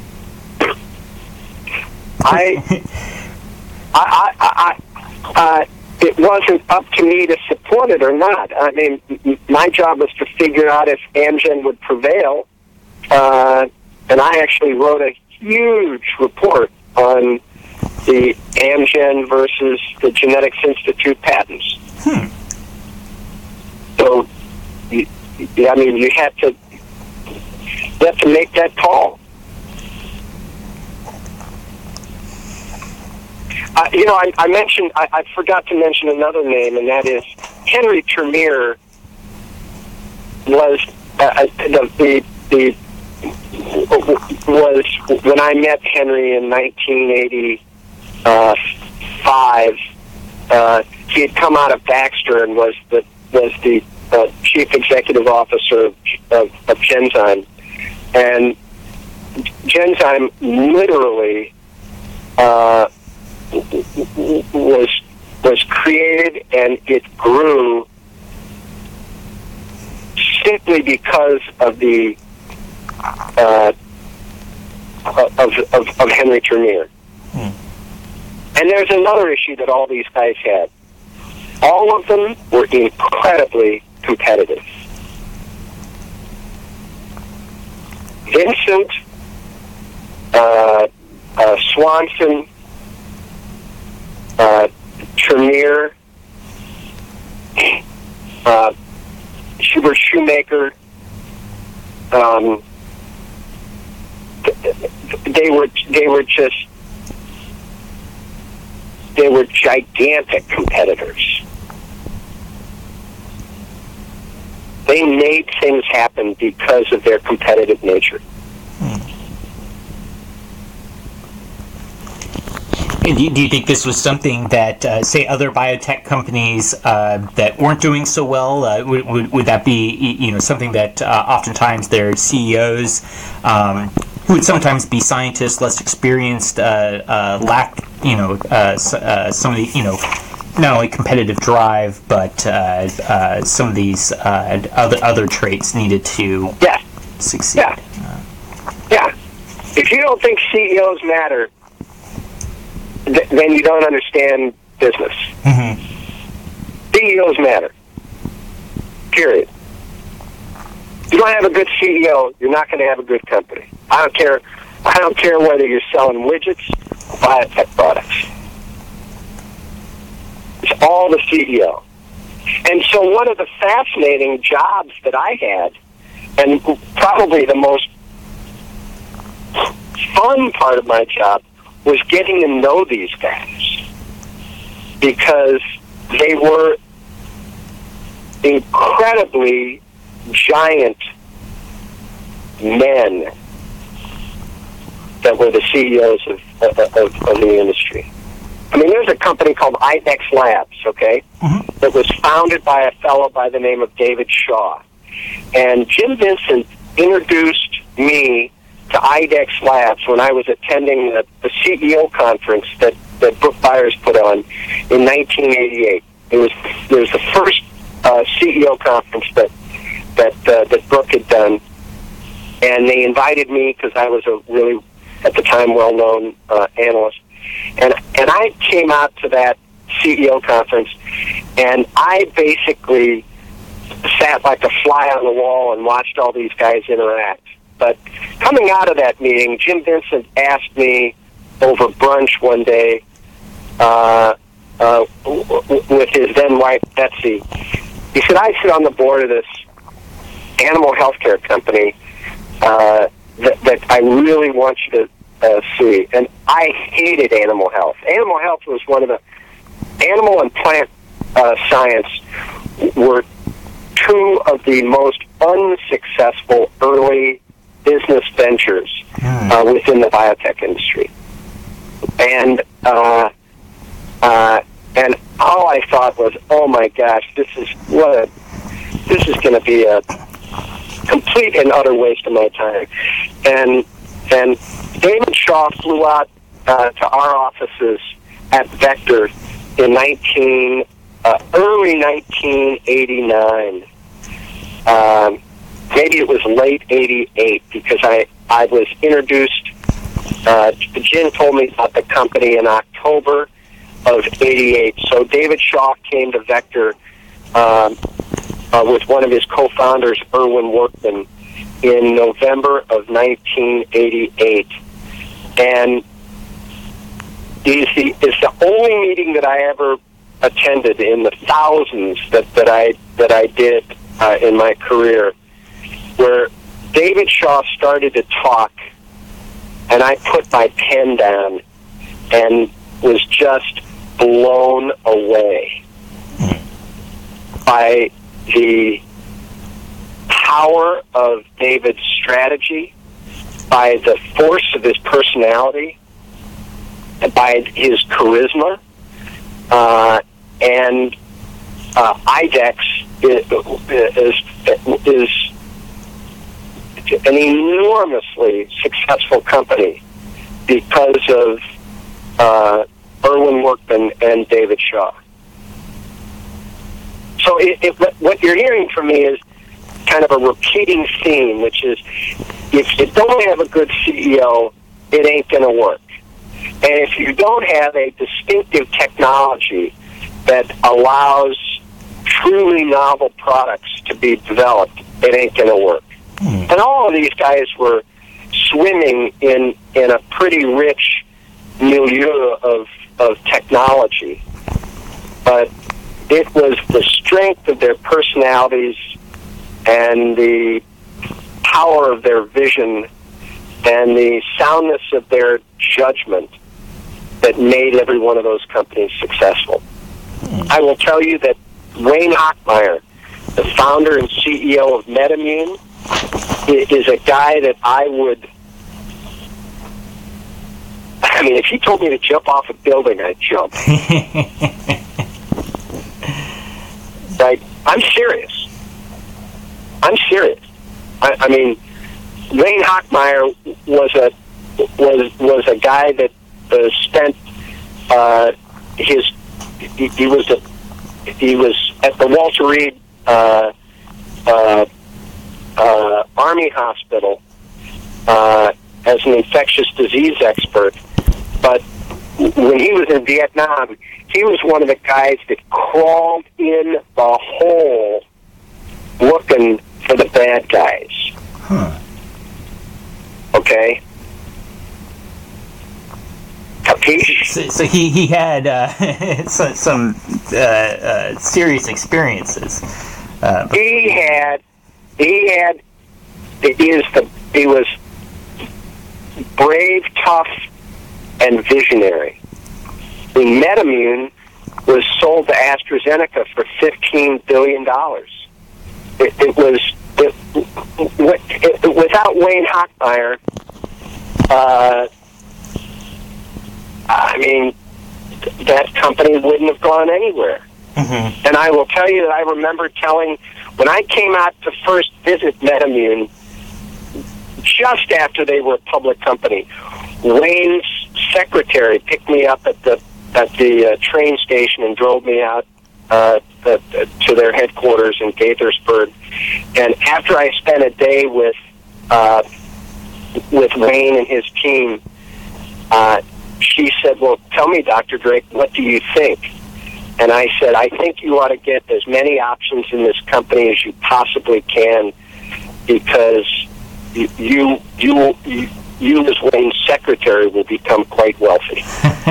I, I, I, I uh, it wasn't up to me to support it or not. I mean, my job was to figure out if Amgen would prevail. Uh, and I actually wrote a huge report on the Amgen versus the Genetics Institute patents. Hmm. So, you, I mean, you have to you have to make that call. Uh, you know, I, I mentioned I, I forgot to mention another name, and that is Henry Termeer. Was uh, the the the was when I met Henry in nineteen eighty-five. Uh, he had come out of Baxter and was the was the uh, chief executive officer of, of, of Genzyme, and Genzyme literally uh, was was created and it grew simply because of the Uh, of, of, of Henry Termeer. Hmm. And there's another issue that all these guys had. All of them were incredibly competitive. Vincent, uh, uh, Swanson, uh, Termeer, uh, Schubert Shoemaker, um, They were they were just they were gigantic competitors. They made things happen because of their competitive nature. Hmm. And do you, do you think this was something that, uh, say, other biotech companies uh, that weren't doing so well, uh, would, would would that be, you know, something that uh, oftentimes their C E Os, um, who would sometimes be scientists, less experienced, uh, uh, lack, you know, uh, uh, some of the, you know, not only competitive drive, but uh, uh, some of these uh, other other traits needed to yeah. succeed. Yeah. Uh, yeah. If you don't think C E Os matter, th- then you don't understand business. Mm-hmm. C E Os matter. Period. If you don't have a good C E O, you're not going to have a good company. I don't care. I don't care whether you're selling widgets or biotech products. It's all the C E O. And so one of the fascinating jobs that I had, and probably the most fun part of my job, was getting to know these guys, because they were incredibly giant men that were the C E Os of, of, of, of the industry. I mean, there's a company called IDEX Labs, okay, mm-hmm. that was founded by a fellow by the name of David Shaw. And Jim Vincent introduced me to IDEX Labs when I was attending the, the C E O conference that, that Brooke Byers put on in nineteen eighty-eight. It was, it was the first uh, C E O conference that that uh, that Brooke had done, and they invited me because I was a really, at the time, well-known uh, analyst. And and I came out to that C E O conference, and I basically sat like a fly on the wall and watched all these guys interact. But coming out of that meeting, Jim Vincent asked me over brunch one day uh, uh, w- w- with his then wife, Betsy. He said, I sit on the board of this animal healthcare company uh, that, that I really want you to Uh, see, and I hated animal health. Animal health was one of the animal and plant uh, science were two of the most unsuccessful early business ventures uh, within the biotech industry, and uh, uh, and all I thought was, oh my gosh, this is what a, this is going to be a complete and utter waste of my time, and and. David Shaw flew out uh, to our offices at Vector in nineteen uh, early nineteen eighty-nine. Um, maybe it was late eighty-eight, because I I was introduced. Uh, Jim told me about the company in October of eighty-eight. So David Shaw came to Vector um, uh, with one of his co-founders, Erwin Workman, in November of nineteen eighty-eight. And is the is the only meeting that I ever attended in the thousands that, that I that I did uh, in my career, where David Shaw started to talk, and I put my pen down and was just blown away by the power of David's strategy, by the force of his personality, by his charisma, uh, and uh, IDEX is, is, is an enormously successful company because of uh, Erwin Workman and David Shaw. So it, it, what you're hearing from me is kind of a repeating theme, which is, if you don't have a good C E O, it ain't going to work. And if you don't have a distinctive technology that allows truly novel products to be developed, it ain't going to work. Mm. And all of these guys were swimming in, in a pretty rich milieu of, of technology. But it was the strength of their personalities and the power of their vision and the soundness of their judgment that made every one of those companies successful. I will tell you that Wayne Hochmeyer, the founder and C E O of MedImmune, is a guy that I would... I mean, if he told me to jump off a building, I'd jump. Right? I'm serious. I'm serious. I, I mean, Wayne Hochmeyer was a was was a guy that uh, spent uh, his he, he was a he was at the Walter Reed uh, uh, uh, Army Hospital uh, as an infectious disease expert, but when he was in Vietnam, he was one of the guys that crawled in the hole looking for the bad guys. Huh. Okay? Capiche? So, so he he had uh, some, some uh, uh, serious experiences. Uh, he had he had he is the he was brave, tough, and visionary. The MedImmune was sold to AstraZeneca for fifteen billion dollars. It, it was it, it, without Wayne Hochmeyer. Uh, I mean, that company wouldn't have gone anywhere. Mm-hmm. And I will tell you that I remember telling, when I came out to first visit MedImmune, just after they were a public company, Wayne's secretary picked me up at the at the uh, train station and drove me out uh, uh, to their headquarters in Gaithersburg. And after I spent a day with uh, with Wayne and his team, uh, she said, well, tell me, Doctor Drake, what do you think? And I said, I think you ought to get as many options in this company as you possibly can, because you, you, you, you, you as Wayne's secretary will become quite wealthy.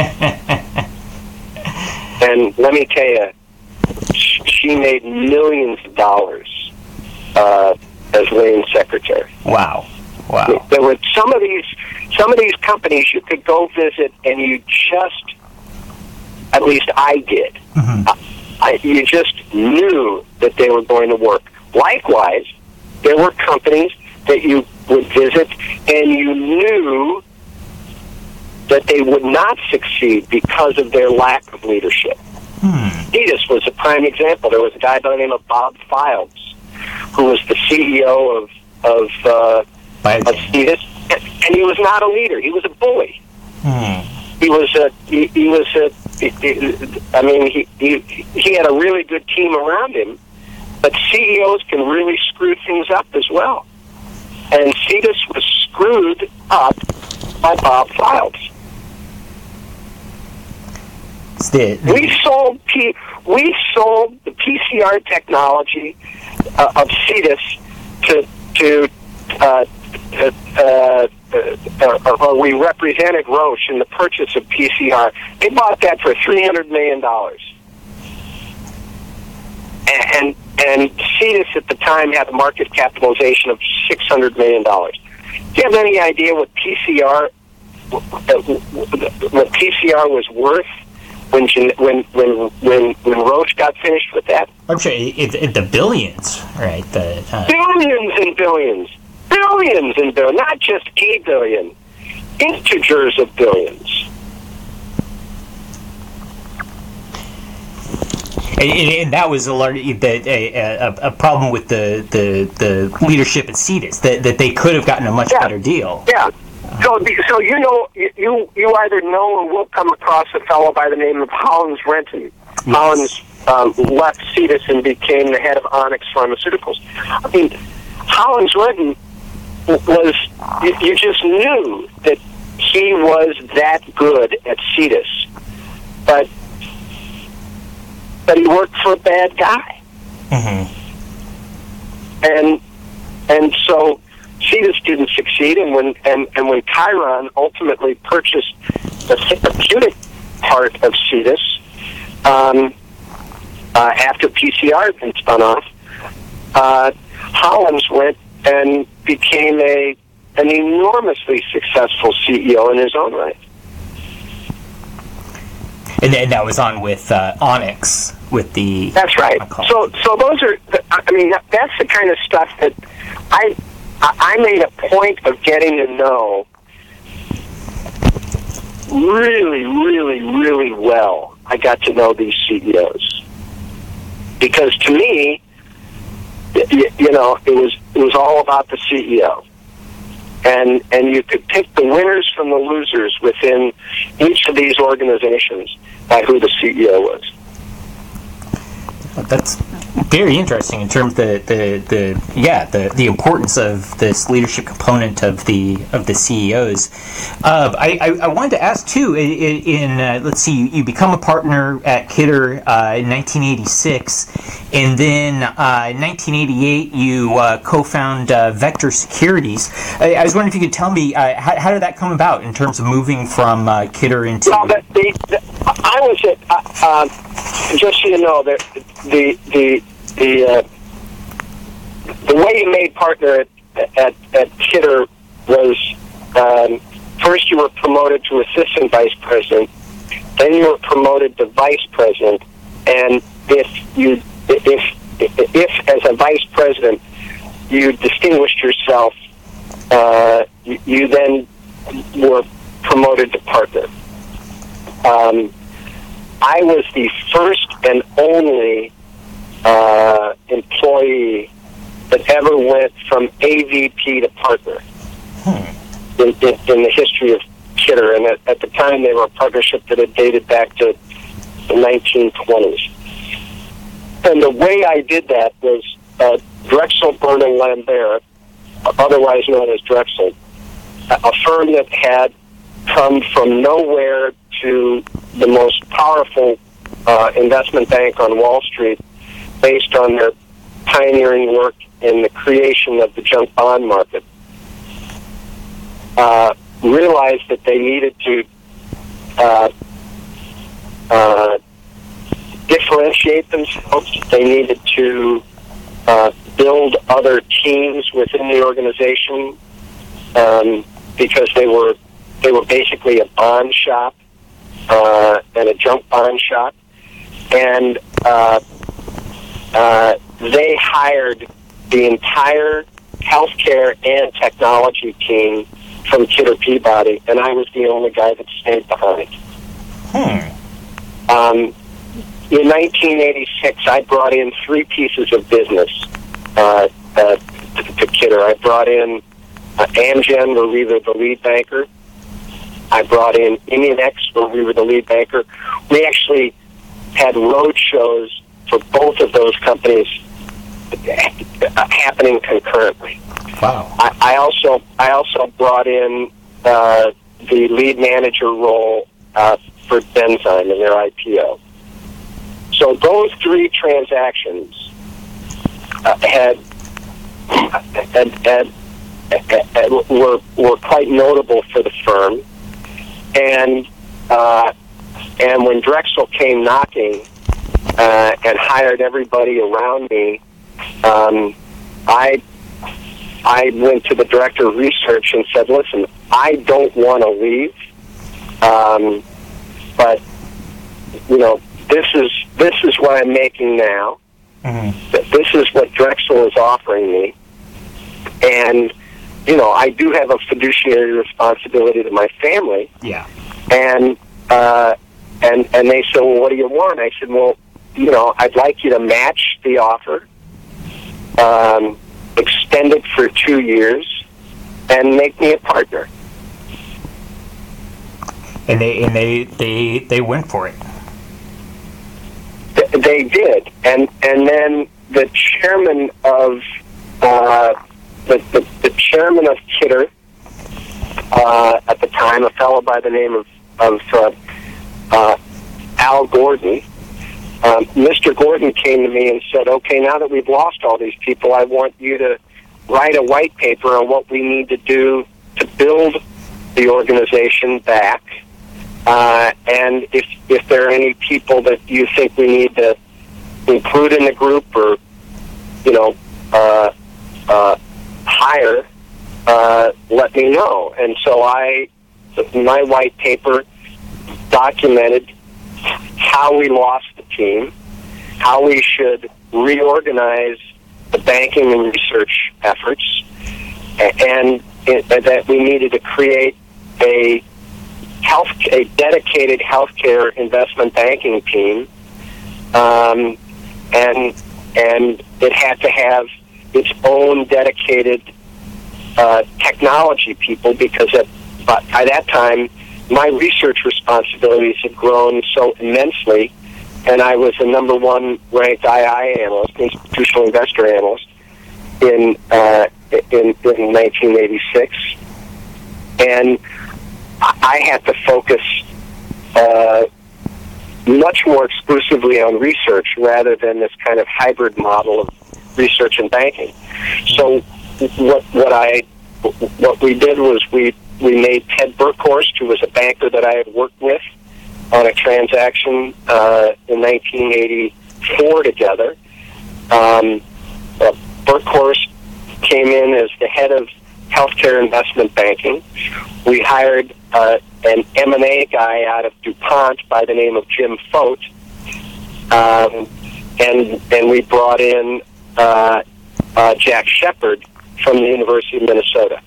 And let me tell you, she made millions of dollars uh, as Wayne's secretary. Wow. Wow. There were some of these some of these companies you could go visit, and you just, at least I did, mm-hmm. I, you just knew that they were going to work. Likewise, there were companies that you would visit, and you knew that they would not succeed because of their lack of leadership. Hmm. Cetus was a prime example. There was a guy by the name of Bob Files, who was the C E O of of, uh, of Cetus, and he was not a leader. He was a bully. Hmm. He was a he, he was a. He, he, I mean, he, he he had a really good team around him, but C E Os can really screw things up as well. And Cetus was screwed up by Bob Files. The, the, we sold P, we sold the P C R technology uh, of Cetus to to uh, uh, uh, uh, or we represented Roche in the purchase of P C R. They bought that for three hundred million dollars, and and Cetus at the time had a market capitalization of six hundred million dollars. Do you have any idea what P C R what P C R was worth when when when when when Roche got finished with that? I'm sure it, it, the billions, right? The uh... billions and billions, billions and billions, not just a billion, integers of billions. And, and that was a, large, a, a, a problem with the, the, the leadership at Cetus, that, that they could have gotten a much yeah. better deal. Yeah. So, so you know, you you either know or will come across a fellow by the name of Hollins Renton. Yes. Hollins um, left Cetus and became the head of Onyx Pharmaceuticals. I mean, Hollins Renton was, you, you just knew that he was that good at Cetus, but but he worked for a bad guy. Mm-hmm. And and so Cetus didn't succeed, and when and, and when Chiron ultimately purchased the therapeutic part of Cetus, um, uh, after P C R had been spun off, uh, Hollins went and became a an enormously successful C E O in his own right. And, and that was on with uh, Onyx, with the... That's right. So, so those are, I mean, that's the kind of stuff that I, I made a point of getting to know really, really, really well. I got to know these C E Os. Because to me, you know, it was it was all about the C E O. And and you could pick the winners from the losers within each of these organizations by who the C E O was. That's Very interesting in terms of the, the, the yeah the, the importance of this leadership component of the of the C E Os. Uh, I, I, I wanted to ask too. In, in uh, let's see, you, you become a partner at Kidder uh, in nineteen eighty-six, and then uh, in nineteen eighty-eight you uh, co-found uh, Vector Securities. I, I was wondering if you could tell me uh, how, how did that come about in terms of moving from uh, Kidder into. Well, the, the, the, I was at, uh, uh, just so you know, the the the the, uh, the way you made partner at at, at Kidder was um, first you were promoted to assistant vice president, then you were promoted to vice president, and if you if if as a vice president you distinguished yourself, uh, you, you then were promoted to partner. Um, I was the first and only uh, employee that ever went from A V P to partner hmm. in, in, in the history of Kidder. And at, at the time, they were a partnership that had dated back to the nineteen twenties. And the way I did that was uh, Drexel Burnham Lambert, otherwise known as Drexel, a firm that had come from nowhere to the most powerful uh, investment bank on Wall Street based on their pioneering work in the creation of the junk bond market, uh, realized that they needed to uh, uh, differentiate themselves. They needed to uh, build other teams within the organization um, because they were they were basically a bond shop uh, and a junk bond shop, and uh, uh, they hired the entire healthcare and technology team from Kidder Peabody, and I was the only guy that stayed behind. Hmm. Um, in nineteen eighty-six, I brought in three pieces of business uh, uh, to, to Kidder. I brought in uh, Amgen, where we were the lead banker. I brought in Immunex, where we were the lead banker. We actually had road shows for both of those companies happening concurrently. Wow. I, I also I also brought in uh, the lead manager role uh, for Benzyme in their I P O. So those three transactions uh, had, had, had, had were were quite notable for the firm, and uh, and when Drexel came knocking uh, and hired everybody around me, um, I. I went to the director of research and said, listen, I don't want to leave, um, but, you know, this is this is what I'm making now. Mm-hmm. This is what Drexel is offering me. And, you know, I do have a fiduciary responsibility to my family. Yeah. And, uh, and, and they said, well, what do you want? I said, well, you know, I'd like you to match the offer. Um... extend it for two years, and make me a partner. And they and they they, they went for it. Th- they did, and and then the chairman of uh, the, the the chairman of Kidder uh, at the time, a fellow by the name of of uh, uh, Al Gordon. Um, Mister Gordon came to me and said, okay, now that we've lost all these people, I want you to write a white paper on what we need to do to build the organization back. Uh, and if if there are any people that you think we need to include in the group or, you know, uh, uh, hire, uh, let me know. And so I, my white paper documented how we lost the team, how we should reorganize the banking and research efforts, and it, that we needed to create a health, a dedicated healthcare investment banking team, um, and and it had to have its own dedicated uh, technology people because at, by that time my research responsibilities had grown so immensely and I was the number one ranked I I analyst, institutional investor analyst, in uh, in, in nineteen eighty-six, and I had to focus uh, much more exclusively on research rather than this kind of hybrid model of research and banking. So what what I what we did was we we made Ted Burkhorst, who was a banker that I had worked with on a transaction uh, in nineteen eighty-four together. Um, uh, Burkhorst came in as the head of healthcare investment banking. We hired uh, an M and A guy out of DuPont by the name of Jim Fote, um, and and we brought in uh, uh, Jack Shepard from the University of Minnesota.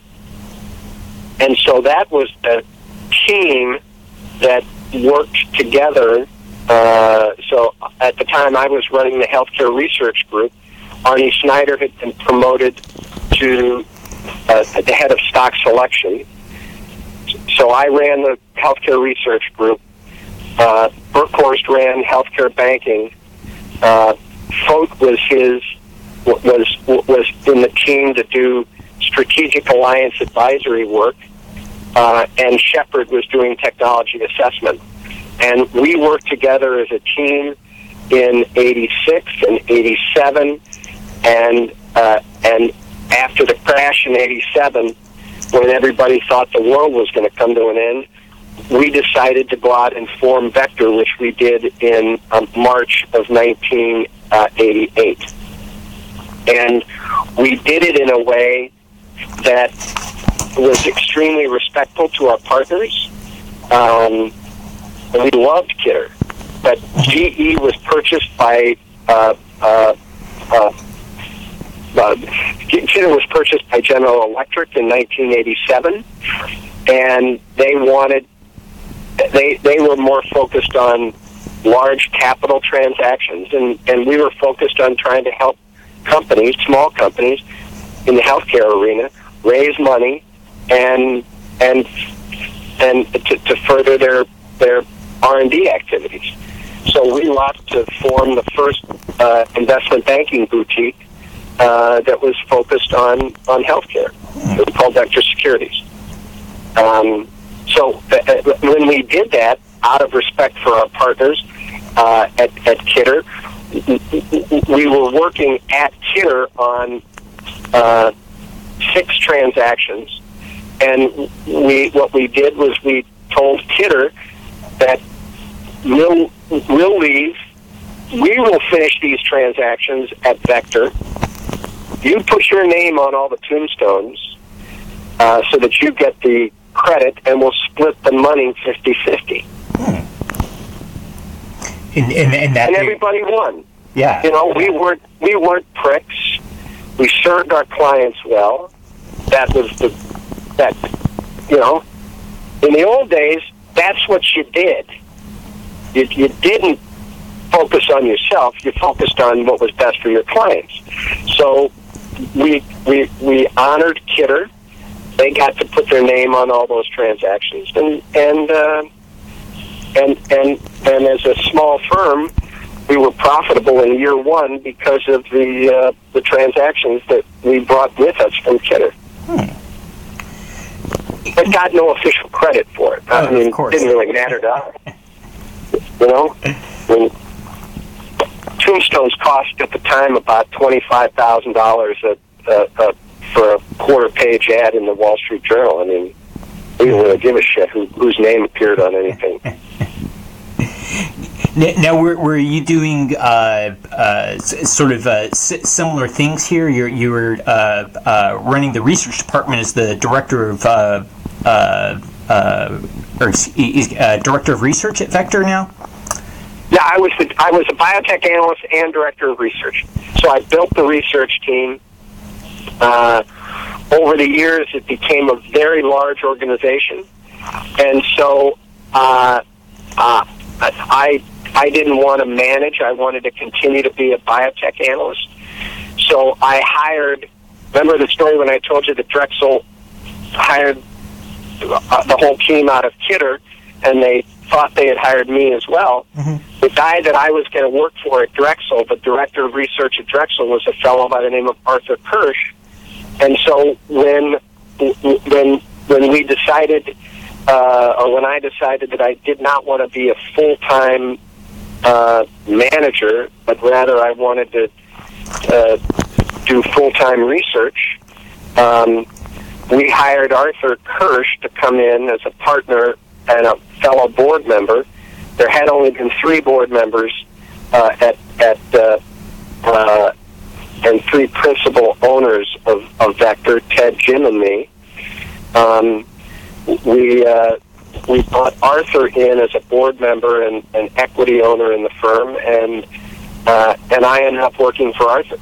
And so that was the team that worked together. Uh, so at the time I was running the healthcare research group, Arnie Snyder had been promoted to uh, the head of stock selection. So I ran the healthcare research group. Uh, Burkhorst ran healthcare banking. Uh, Fote was his was was in the team to do strategic alliance advisory work, uh, and Shepard was doing technology assessment. And we worked together as a team in eighty-six and eighty-seven, and uh, and after the crash in eighty-seven, when everybody thought the world was going to come to an end, we decided to go out and form Vector, which we did in um, March of nineteen eighty-eight. And we did it in a way that was extremely respectful to our partners. Um, and we loved Kidder. But G E was purchased by uh, uh, uh, uh, Kidder was purchased by General Electric in nineteen eighty-seven, and they wanted they they were more focused on large capital transactions, and, and we were focused on trying to help companies, small companies, in the healthcare arena, raise money and and and to, to further their their R and D activities. So we left to form the first uh, investment banking boutique uh, that was focused on on healthcare. It was called Vector Securities. Um, so uh, when we did that, out of respect for our partners uh, at at Kidder, we were working at Kidder on uh, six transactions, and we what we did was we told Kidder that we'll we'll leave, we will finish these transactions at Vector. You put your name on all the tombstones uh, so that you get the credit, and we'll split the money fifty-fifty. Hmm. And, and, and, that and everybody won. Yeah. You know, we weren't we weren't pricks. We served our clients well. That was the that you know. In the old days, that's what you did. You you didn't focus on yourself. You focused on what was best for your clients. So we we we honored Kidder. They got to put their name on all those transactions, and and uh, and and and as a small firm, we were profitable in year one because of the uh, the transactions that we brought with us from Kidder. Hmm. But got no official credit for it. Oh, I mean, of course. it didn't really matter to us. You know, when tombstones cost at the time about twenty-five thousand dollars a, a, a for a quarter-page ad in the Wall Street Journal. I mean, we didn't really give a shit who, whose name appeared on anything. Now, were, were you doing uh, uh, sort of uh, s- similar things here? You're, you were uh, uh, running the research department as the director of uh, uh, uh, or uh, director of research at Vector now? Yeah, I was the, I was a biotech analyst and director of research. So I built the research team. Uh, over the years, it became a very large organization, and so uh, uh, I I didn't want to manage. I wanted to continue to be a biotech analyst. So I hired. Remember the story when I told you that Drexel hired uh, the whole team out of Kidder, and they thought they had hired me as well. Mm-hmm. The guy that I was going to work for at Drexel, the director of research at Drexel, was a fellow by the name of Arthur Kirsch. And so when when when we decided, uh, or when I decided that I did not want to be a full-time uh, manager, but rather I wanted to uh, do full-time research, um, we hired Arthur Kirsch to come in as a partner and a fellow board member. There had only been three board members uh, at at uh, uh, and three principal owners of, of Vector, Ted, Jim, and me. Um, we uh, we brought Arthur in as a board member and an equity owner in the firm, and uh, and I ended up working for Arthur.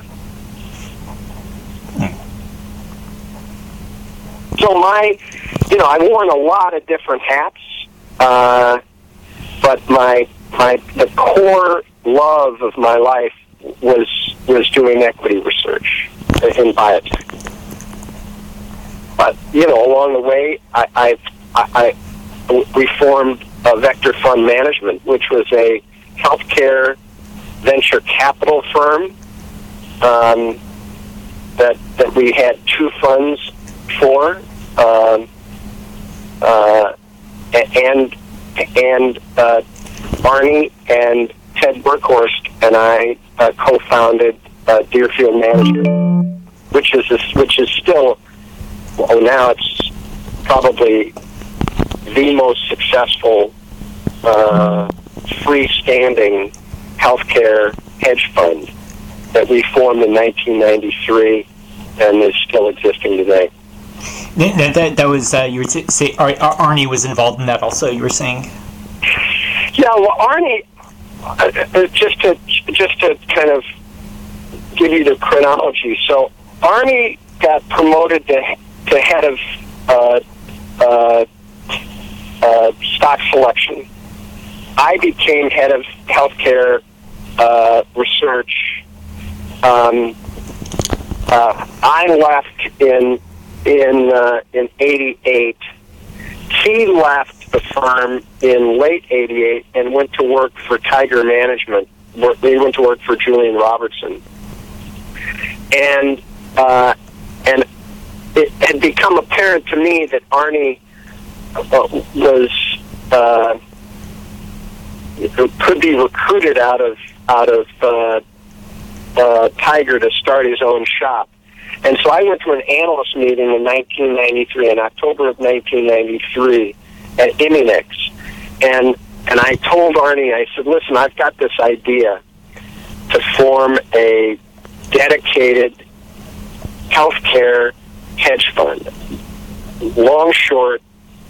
So my, you know, I've worn a lot of different hats, uh, but my my the core love of my life was was doing equity research in biotech. But you know, along the way, I I, I, I we formed a Vector Fund Management, which was a healthcare venture capital firm um, that that we had two funds for, um, uh, and and uh, Arnie and Ted Burkhorst and I uh, co-founded uh, Deerfield Management, which is a, which is still, well, now it's probably the most successful uh, freestanding healthcare hedge fund that we formed in nineteen ninety-three and is still existing today. That, that, that was, uh, you were say, Ar- Arnie was involved in that also, you were saying? Yeah, well, Arnie, uh, just to just to kind of give you the chronology. So Arnie got promoted to, to head of uh, uh, uh, stock selection. I became head of healthcare uh, research. Um, uh, I left in in uh, in eighty-eight. He left the firm in late eighty-eight and went to work for Tiger Management. He went to work for Julian Robertson, and uh, and it had become apparent to me that Arnie uh, was uh, could be recruited out of out of uh, uh, Tiger to start his own shop. And so I went to an analyst meeting in nineteen ninety-three, in October of nineteen ninety-three, at Immunex. And and I told Arnie, I said, listen, I've got this idea to form a dedicated healthcare hedge fund. Long, short,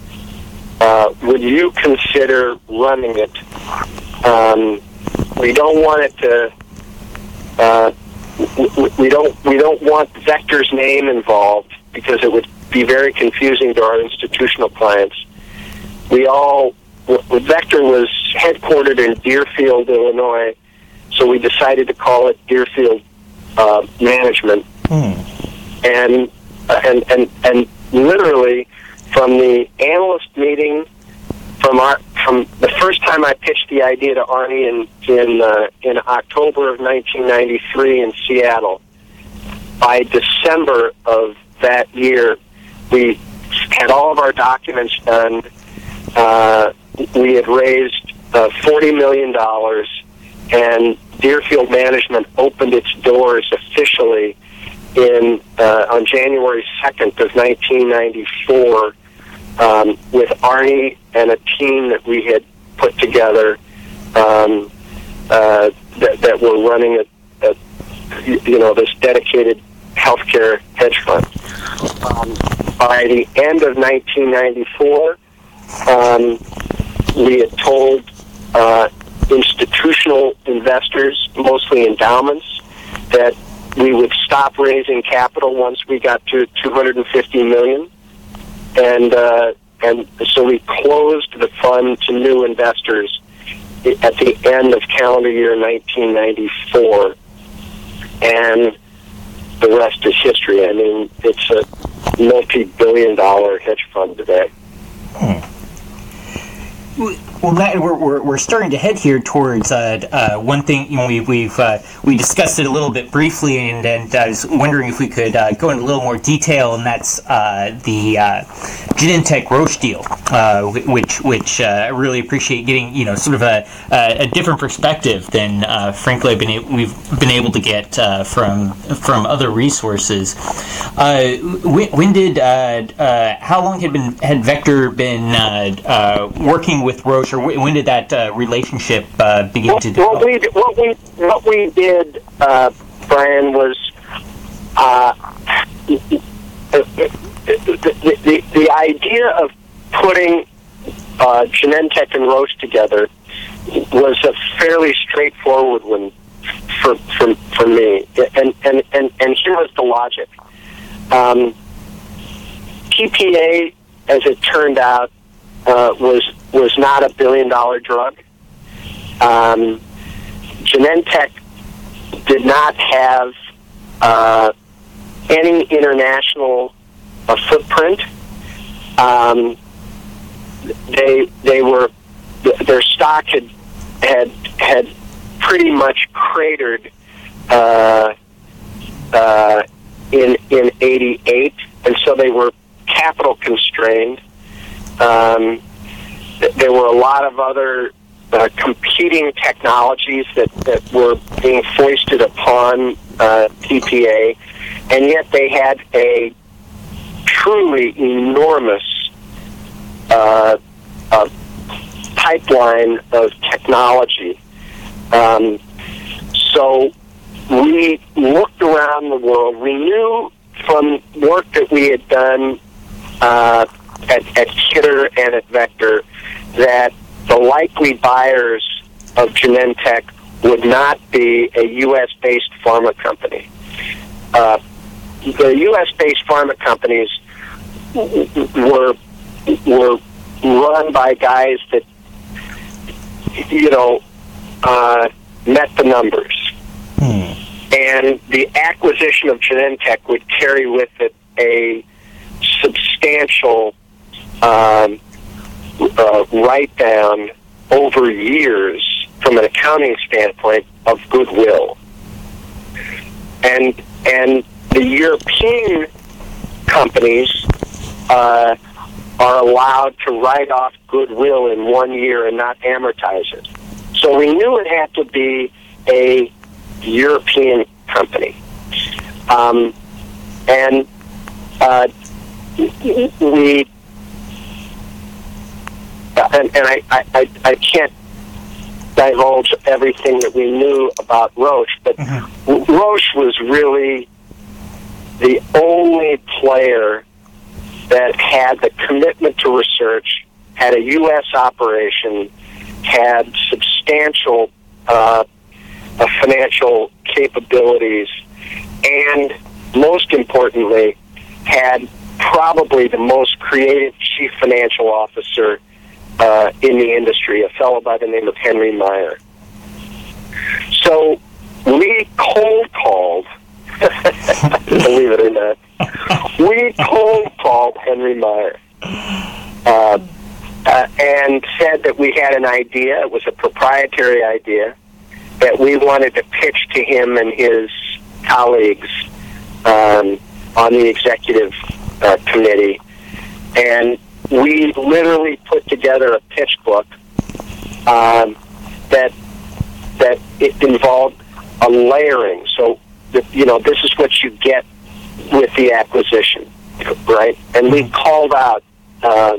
uh, would you consider running it? Um, we don't want it to... Uh, We don't. We don't want Vector's name involved because it would be very confusing to our institutional clients. We all. Vector was headquartered in Deerfield, Illinois, so we decided to call it Deerfield uh, Management. Mm. And and and and literally, from the analyst meeting, from our from the first time I pitched the idea to Arnie in in uh, in October of nineteen ninety-three in Seattle, by December of that year, we had all of our documents done. Uh, we had raised uh, forty million dollars, and Deerfield Management opened its doors officially in uh, on January second of nineteen ninety-four. Um, with Arnie and a team that we had put together um, uh, that, that were running a, a, you know, this dedicated healthcare hedge fund. Um, by the end of nineteen ninety-four, um, we had told uh, institutional investors, mostly endowments, that we would stop raising capital once we got to two hundred fifty million dollars. And uh, and so we closed the fund to new investors at the end of calendar year nineteen ninety-four, and the rest is history. I mean, it's a multi-billion dollar hedge fund today. Hmm. Well, Matt, we're, we're, we're starting to head here towards uh, uh, one thing. You know, we, we've uh, we discussed it a little bit briefly, and, and I was wondering if we could uh, go into a little more detail, and that's uh, the uh, Genentech Roche deal, uh, which which uh, I really appreciate getting, you know, sort of a a different perspective than uh, frankly I've been a- we've been able to get uh, from from other resources. Uh, when, when did uh, uh, how long had been had Vector been uh, uh, working with Roche, or when did that uh, relationship uh, begin what, to develop? What we what we what we did, uh, Brian, was uh, the, the, the the idea of putting uh, Genentech and Roche together was a fairly straightforward one for for for me, and and and, and here was the logic. Um, T P A, as it turned out, uh, was was not a billion dollar drug. Um, Genentech did not have uh, any international uh, footprint. Um, they they were their stock had had had pretty much cratered uh, uh, in in eighty-eight, and so they were capital constrained. Um, th- there were a lot of other uh, competing technologies that, that were being foisted upon uh, T P A, and yet they had a truly enormous uh, uh, pipeline of technology. Um, so we looked around the world. We knew from work that we had done uh, at, at Kidder and at Vector that the likely buyers of Genentech would not be a U S-based pharma company. Uh, the U S-based pharma companies were were run by guys that, you know, uh, met the numbers. Hmm. And the acquisition of Genentech would carry with it a substantial um, uh, write-down over years, from an accounting standpoint, of goodwill. And and the European companies uh, are allowed to write off goodwill in one year and not amortize it. So we knew it had to be a European company. Um, and uh, we, and, and I, I, I can't divulge everything that we knew about Roche, but mm-hmm. Roche was really the only player that had the commitment to research, had a U S operation, had substantial uh, uh, financial capabilities, and most importantly, had probably the most creative chief financial officer uh, in the industry, a fellow by the name of Henry Meyer. So we cold called, believe it or not, we cold called Henry Meyer uh, uh, and said that we had an idea. It was a proprietary idea that we wanted to pitch to him and his colleagues um, on the executive uh, committee. And we literally put together a pitch book um, that that it involved a layering. So, you know, this is what you get with the acquisition, right? And we called out, uh,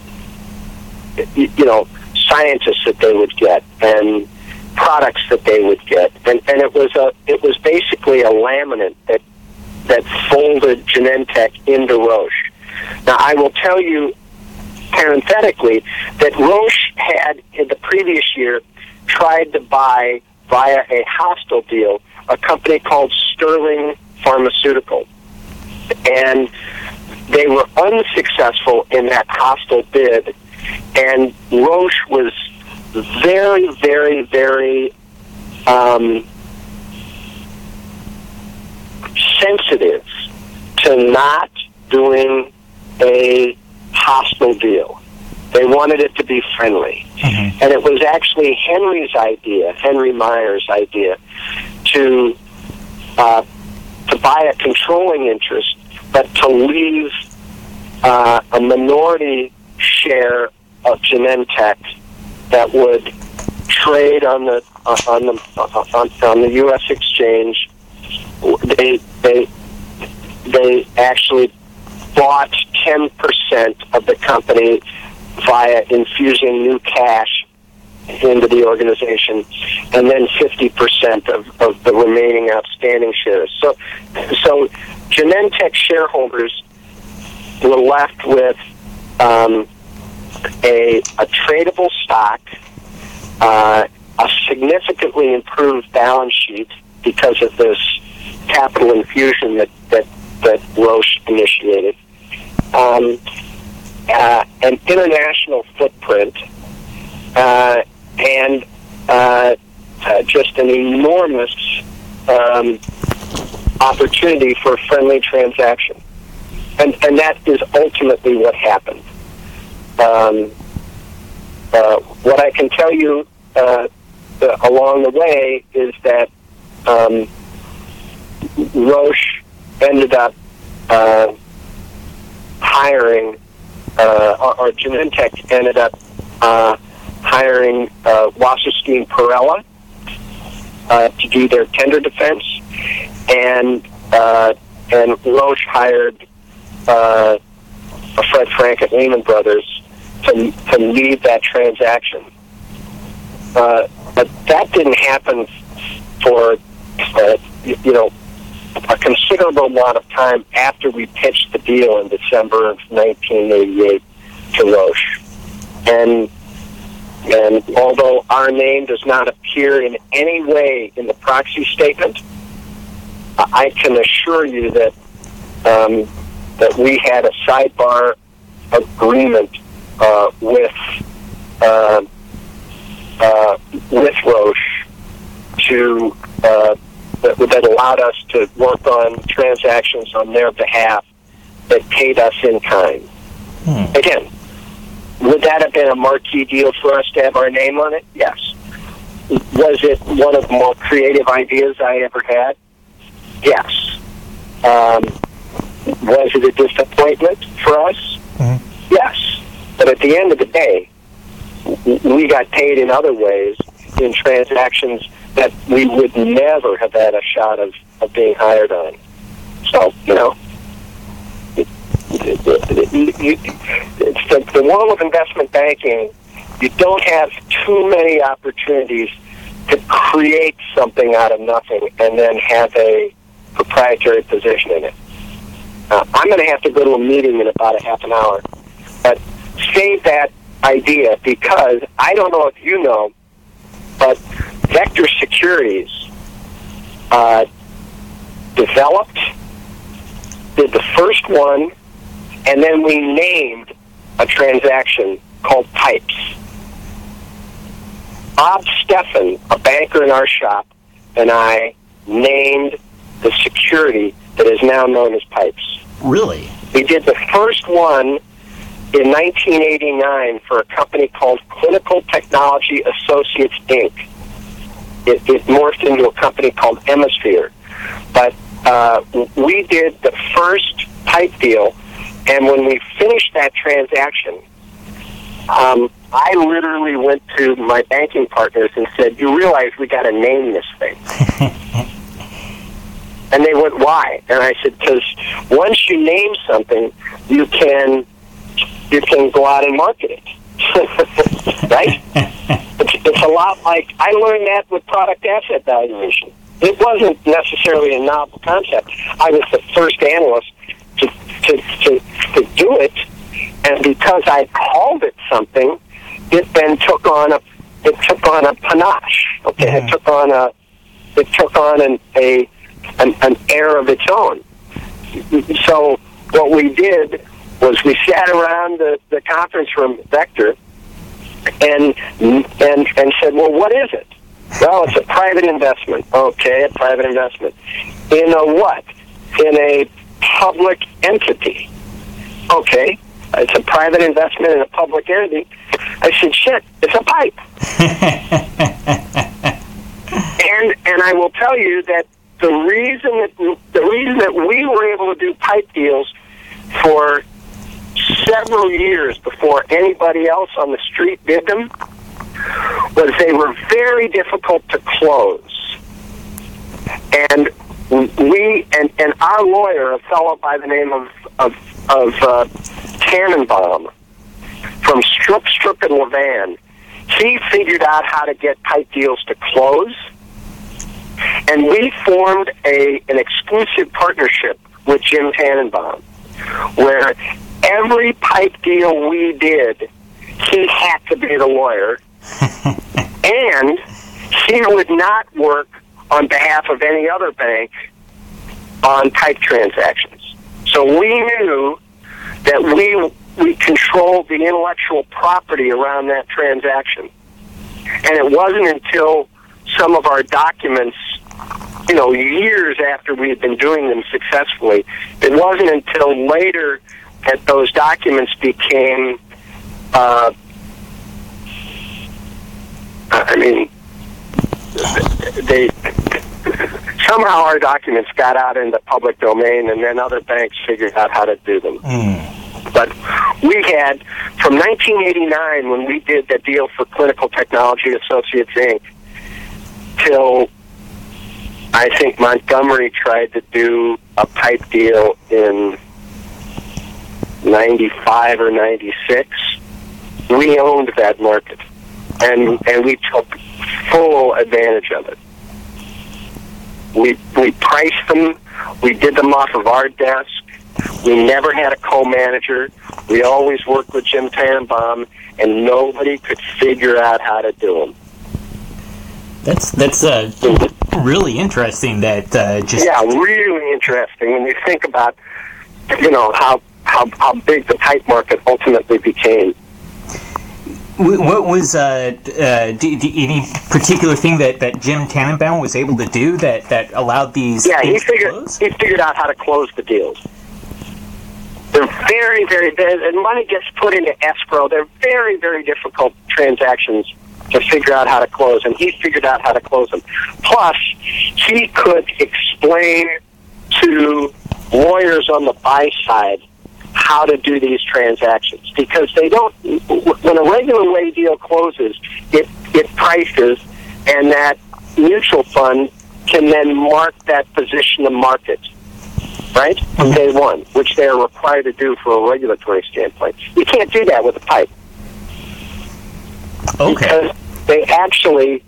you know, scientists that they would get and products that they would get, and and it was a it was basically a laminate that that folded Genentech into Roche. Now, I will tell you parenthetically that Roche had in the previous year tried to buy via a hostile deal a company called Sterling Pharmaceutical, and they were unsuccessful in that hostile bid, and Roche was very, very, very um, sensitive to not doing a hostile deal. They wanted it to be friendly. Mm-hmm. And it was actually Henry's idea, Henry Meyer's idea, to uh, to buy a controlling interest, but to leave uh, a minority share of Genentech that would trade on the uh, on the uh, on, on the U S exchange. They they they actually bought ten percent of the company via infusing new cash into the organization, and then fifty percent of, of the remaining outstanding shares. So, so Genentech shareholders were left with um, a, a tradable stock, uh, a significantly improved balance sheet because of this capital infusion that, that, that Roche initiated, um, uh, an international footprint, uh, and uh, uh, just an enormous um, opportunity for a friendly transaction. And, and that is ultimately what happened. Um, uh, what I can tell you uh, uh, along the way is that um, Roche ended up uh, hiring, uh, or, or Genentech ended up uh, hiring uh, Wasserstein Perella uh, to do their tender defense, and uh, and Roche hired uh, Fred Frank at Lehman Brothers to to lead that transaction. Uh, but that didn't happen for uh, you know a considerable amount of time after we pitched the deal in December of nineteen eighty-eight to Roche, and. And although our name does not appear in any way in the proxy statement, I can assure you that um, that we had a sidebar agreement uh, with uh, uh, with Roche to uh, that, that allowed us to work on transactions on their behalf that paid us in kind. Hmm. Again. Would that have been a marquee deal for us to have our name on it? Yes. Was it one of the more creative ideas I ever had? Yes. Um, was it a disappointment for us? Mm-hmm. Yes. But at the end of the day, we got paid in other ways in transactions that we would never have had a shot of, of being hired on. So, you know, It's the, the world of investment banking. You don't have too many opportunities to create something out of nothing and then have a proprietary position in it. Uh, I'm going to have to go to a meeting in about a half an hour, but save that idea, because I don't know if you know, but Vector Securities uh, developed, did the first one, and then we named a transaction called Pipes. Bob Steffen, a banker in our shop, and I named the security that is now known as Pipes. Really? We did the first one in nineteen eighty-nine for a company called Clinical Technology Associates, Incorporated. It, it morphed into a company called Hemisphere. But uh, we did the first pipe deal. And when we finished that transaction, um, I literally went to my banking partners and said, "You realize we got to name this thing?" And they went, "Why?" And I said, "Because once you name something, you can you can go out and market it, right?" It's, it's a lot like I learned that with product asset valuation. It wasn't necessarily a novel concept. I was the first analyst to to, to, to do it, and because I called it something, it then took on a it took on a panache. Okay, mm-hmm. it took on a it took on an a an, an air of its own. So what we did was we sat around the, the conference room at Vector and and and said, "Well, what is it?" "Well, it's a private investment." "Okay, a private investment. In a what?" "In a public entity." "Okay, it's a private investment in a public entity. I said, shit, it's a pipe. and and I will tell you that the reason that the reason that we were able to do pipe deals for several years before anybody else on the street did them was they were very difficult to close. And we and, and our lawyer, a fellow by the name of of, of uh, Tannenbaum from Strupp, Strupp and Levan, he figured out how to get pipe deals to close, and we formed a an exclusive partnership with Jim Tannenbaum, where every pipe deal we did, he had to be the lawyer, and he would not work on behalf of any other bank on pipe transactions. So we knew that we we controlled the intellectual property around that transaction. And it wasn't until some of our documents, you know, years after we had been doing them successfully, it wasn't until later that those documents became, uh, I mean, they somehow our documents got out in the public domain, and then other banks figured out how to do them. Mm. But we had, from nineteen eighty-nine, when we did the deal for Clinical Technology Associates, Incorporated, till I think Montgomery tried to do a pipe deal in ninety-five or ninety-six, we owned that market, and and we took full advantage of it. We we priced them, we did them off of our desk. We never had a co-manager. We always worked with Jim Tannenbaum, and nobody could figure out how to do them. That's that's uh, really interesting. That uh, just yeah, really interesting when you think about, you know, how how how big the pipe market ultimately became. What was uh, uh, do, do any particular thing that, that Jim Tannenbaum was able to do that, that allowed these? Yeah, he things figured to close? he figured out how to close the deals. They're very, very, and money gets put into escrow. They're very, very difficult transactions to figure out how to close, and he figured out how to close them. Plus, he could explain to lawyers on the buy side how to do these transactions, because they don't, when a regular way deal closes, it, it prices, and that mutual fund can then mark that position to market, right, from day one, which they are required to do from a regulatory standpoint. You can't do that with a pipe. Okay. Because they actually,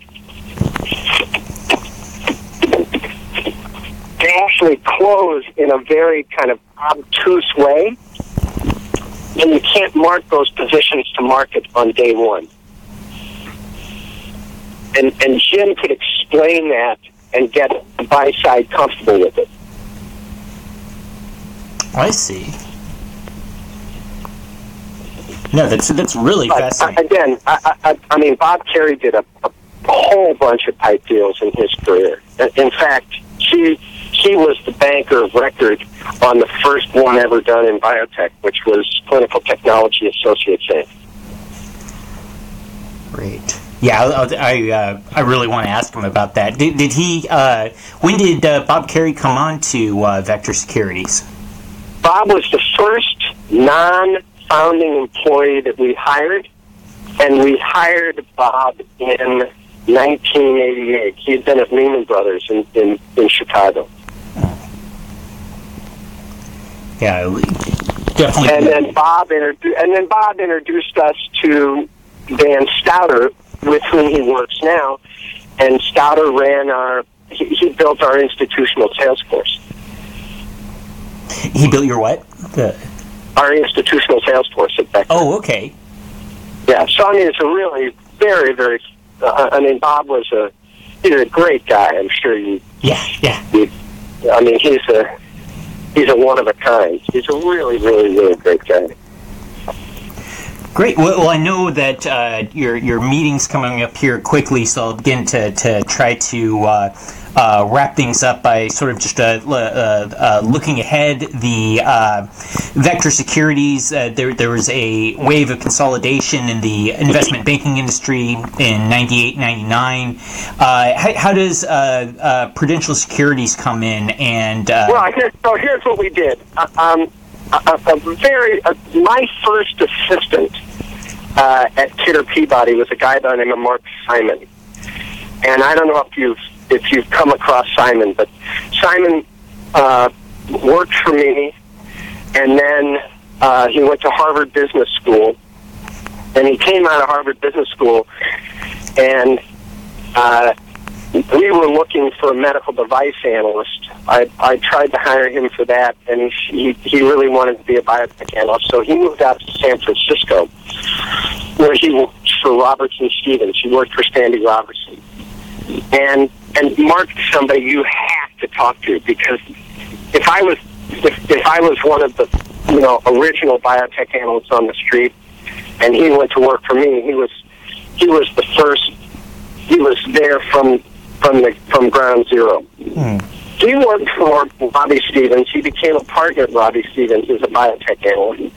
they actually close in a very kind of obtuse way, and you can't mark those positions to market on day one. And and Jim could explain that and get the buy side comfortable with it. I see. No, that's that's really but, fascinating. Uh, again, I, I, I mean, Bob Carey did a, a whole bunch of pipe deals in his career. In fact, he he was the banker of record on the first one ever done in biotech, which was Clinical Technology Associates, Incorporated. Great. Yeah, I I, uh, I really want to ask him about that. Did, did he? Uh, when did uh, Bob Carey come on to uh, Vector Securities? Bob was the first non-founding employee that we hired, and we hired Bob in nineteen eighty-eight. He had been at Lehman Brothers in, in, in Chicago. Yeah, definitely. And then Bob introdu- and then Bob introduced us to Dan Stouter, with whom he works now. And Stouter ran our. He, he built our institutional sales force. He built your what? The... Our institutional sales force at Vector. Oh, okay. Yeah, so I mean, it's a really very, very. Uh, I mean, Bob was a he's a great guy. I'm sure you. Yeah, yeah. You, I mean, he's a he's a one of a kind. He's a really, really, really great guy. Great. Well, well I know that uh, your your meeting's coming up here quickly, so I'll begin to, to try to uh, uh, wrap things up by sort of just uh, uh, uh, looking ahead. The uh, Vector Securities, uh, there there was a wave of consolidation in the investment banking industry in ninety-eight, ninety-nine. Uh, how, how does uh, uh, Prudential Securities come in? And uh, well, here, so here's what we did. Uh, um, a, a very uh, my first assistant uh, at Kidder Peabody was a guy by the name of Mark Simon, and I don't know if you've if you've come across Simon, but Simon uh, worked for me, and then uh, he went to Harvard Business School, and he came out of Harvard Business School, and uh, we were looking for a medical device analyst. I, I tried to hire him for that, and he, he really wanted to be a biotech analyst, so he moved out to San Francisco, where he worked for Robertson Stevens. He worked for Sandy Robertson. And and Mark is somebody you have to talk to, because if I was if, if I was one of the you know original biotech analysts on the street, and he went to work for me, he was he was the first. He was there from from the from ground zero. Hmm. He worked for Robbie Stevens. He became a partner at Robbie Stevens as a biotech analyst,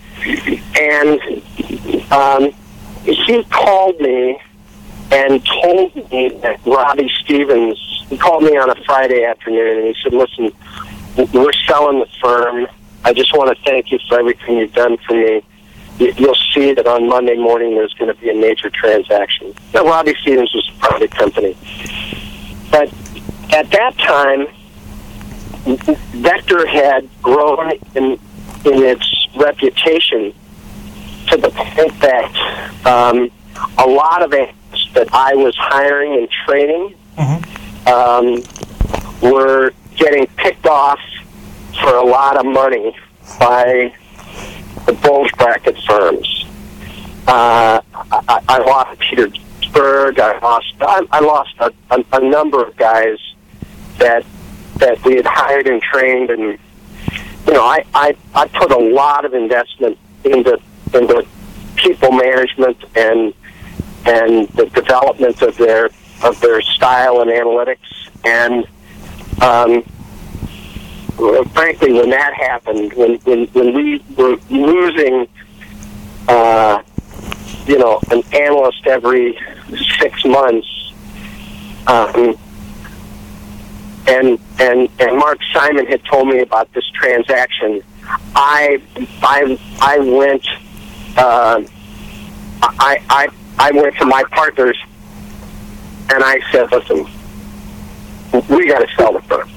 and um, he called me and told me that Robbie Stevens, he called me on a Friday afternoon, and he said, listen, we're selling the firm. I just want to thank you for everything you've done for me. You'll see that on Monday morning there's going to be a major transaction. Now, Robbie Stevens was a private company. But at that time, Vector had grown in, in its reputation to the point that um, a lot of analysts that I was hiring and training mm-hmm. um, were getting picked off for a lot of money by the bulge bracket firms. Uh, I, I lost Peter Berg. I lost. I, I lost a, a, a number of guys that that we had hired and trained, and you know, I, I, I put a lot of investment into into people management and and the development of their of their style and analytics. And um, frankly, when that happened, when when, when we were losing, uh, you know, an analyst every six months, um, and and and Mark Simon had told me about this transaction, I I I went uh, I I. I went to my partners, and I said, listen, we got to sell the firm.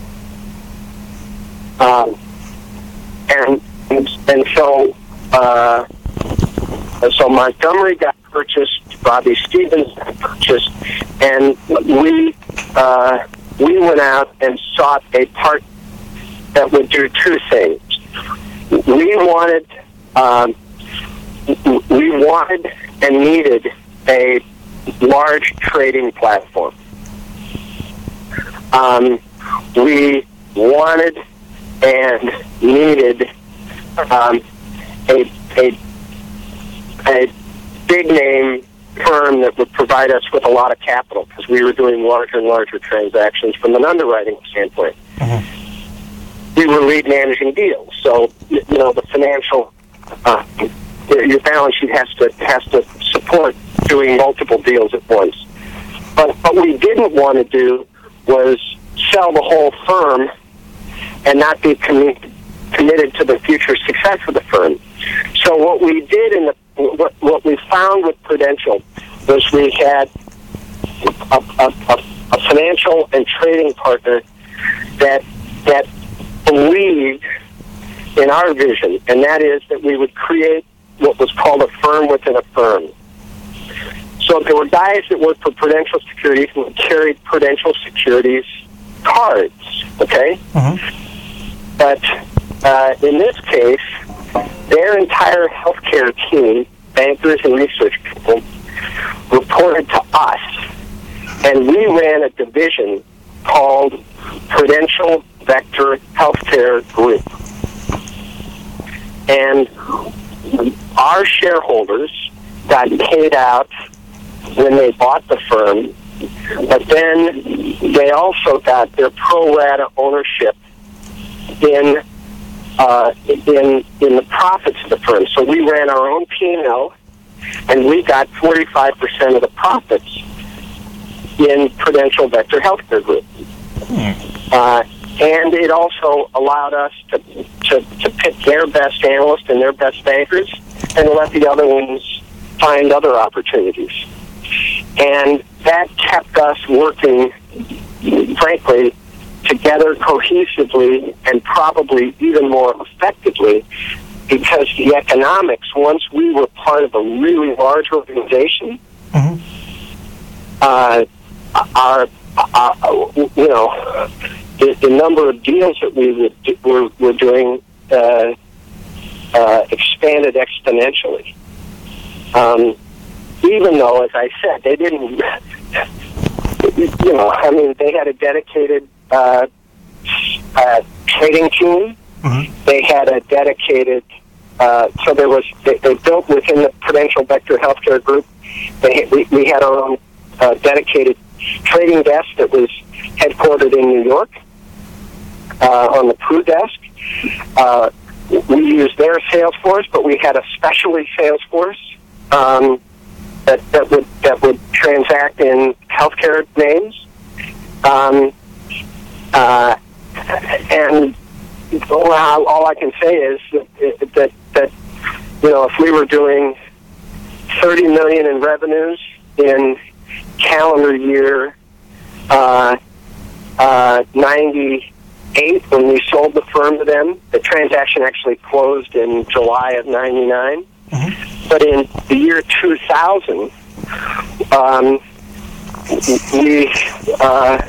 Um, and, and so uh, and so Montgomery got purchased, Robbie Stevens got purchased, and we, uh, we went out and sought a part that would do two things. We wanted... Um, We wanted and needed a large trading platform. Um, we wanted and needed um, a, a, a big name firm that would provide us with a lot of capital, because we were doing larger and larger transactions from an underwriting standpoint. Mm-hmm. We were lead managing deals, so you know the financial. Uh, Your balance sheet has to has to support doing multiple deals at once. But what we didn't want to do was sell the whole firm and not be commi- committed to the future success of the firm. So what we did in the what, what we found with Prudential was we had a, a, a, a financial and trading partner that that believed in our vision, and that is that we would create what was called a firm within a firm. So there were guys that worked for Prudential Securities and carried Prudential Securities cards, okay? Mm-hmm. But uh, in this case, their entire healthcare team, bankers and research people, reported to us, and we ran a division called Prudential Vector Healthcare Group. And our shareholders got paid out when they bought the firm But then they also got their pro rata ownership in uh, in in the profits of the firm. So we ran our own P and L, and we got forty-five percent of the profits in Prudential Vector Healthcare Group. Hmm. Uh, and it also allowed us to, to to pick their best analysts and their best bankers, and let the other ones find other opportunities. And that kept us working, frankly, together cohesively and probably even more effectively, because the economics, once we were part of a really large organization, mm-hmm. uh, our, our, you know, the, the number of deals that we would do, were, were doing uh, uh, expanded exponentially. Um, even though, as I said, they didn't, you know, I mean, they had a dedicated uh, uh, trading team. Mm-hmm. They had a dedicated, uh, so there was, they, they built within the Prudential Vector Healthcare Group, they, we, we had our own uh, dedicated trading desk that was headquartered in New York uh, on the Pru desk. Uh, we used their sales force, but we had a specialty sales force um, that, that would that would transact in healthcare names. Um, uh, and all, all I can say is that, that, that, you know, if we were doing thirty million dollars in revenues in calendar year uh, uh, ninety-eight, when we sold the firm to them, the transaction actually closed in July of ninety-nine. Mm-hmm. But in the year two thousand, um, we uh,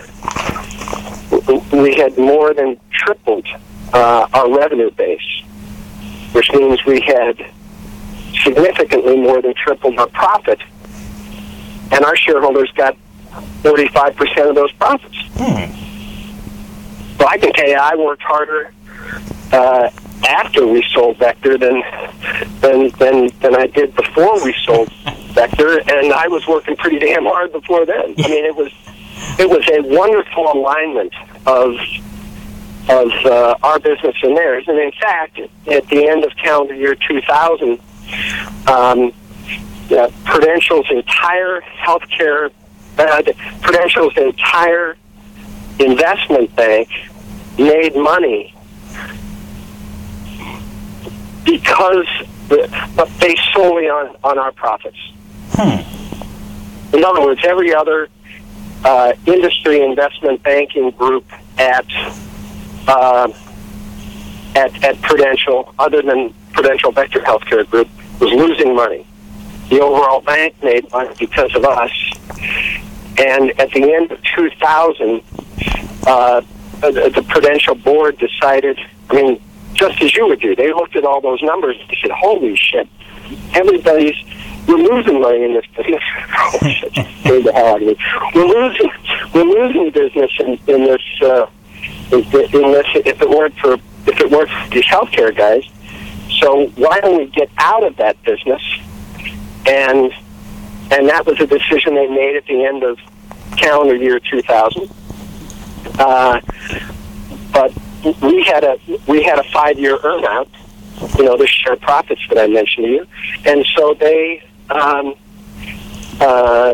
we had more than tripled uh, our revenue base, which means we had significantly more than tripled our profit, and our shareholders got forty-five percent of those profits. Hmm. So I can tell you, I worked harder uh, after we sold Vector than, than than than I did before we sold Vector, and I was working pretty damn hard before then. I mean, it was it was a wonderful alignment of of uh, our business and theirs. And in fact, at the end of calendar year two thousand, um, uh, Prudential's entire healthcare, uh, Prudential's entire investment bank made money because, but based solely on, on our profits. Hmm. In other words, every other uh, industry investment banking group at uh, at at Prudential, other than Prudential Vector Healthcare Group, was losing money. The overall bank made money because of us. And at the end of two thousand, uh, the, the Prudential board decided, I mean, just as you would do, they looked at all those numbers and said, holy shit, everybody's, we're losing money in this business. Holy shit, scared the hell out of me. We're losing, we're losing business in, in this, uh, in, in this, if it weren't for, if it weren't for these healthcare guys. So why don't we get out of that business? And and that was a decision they made at the end of calendar year two thousand. Uh, but we had a we had a five year earnout, you know, the share profits that I mentioned to you, and so they um, uh,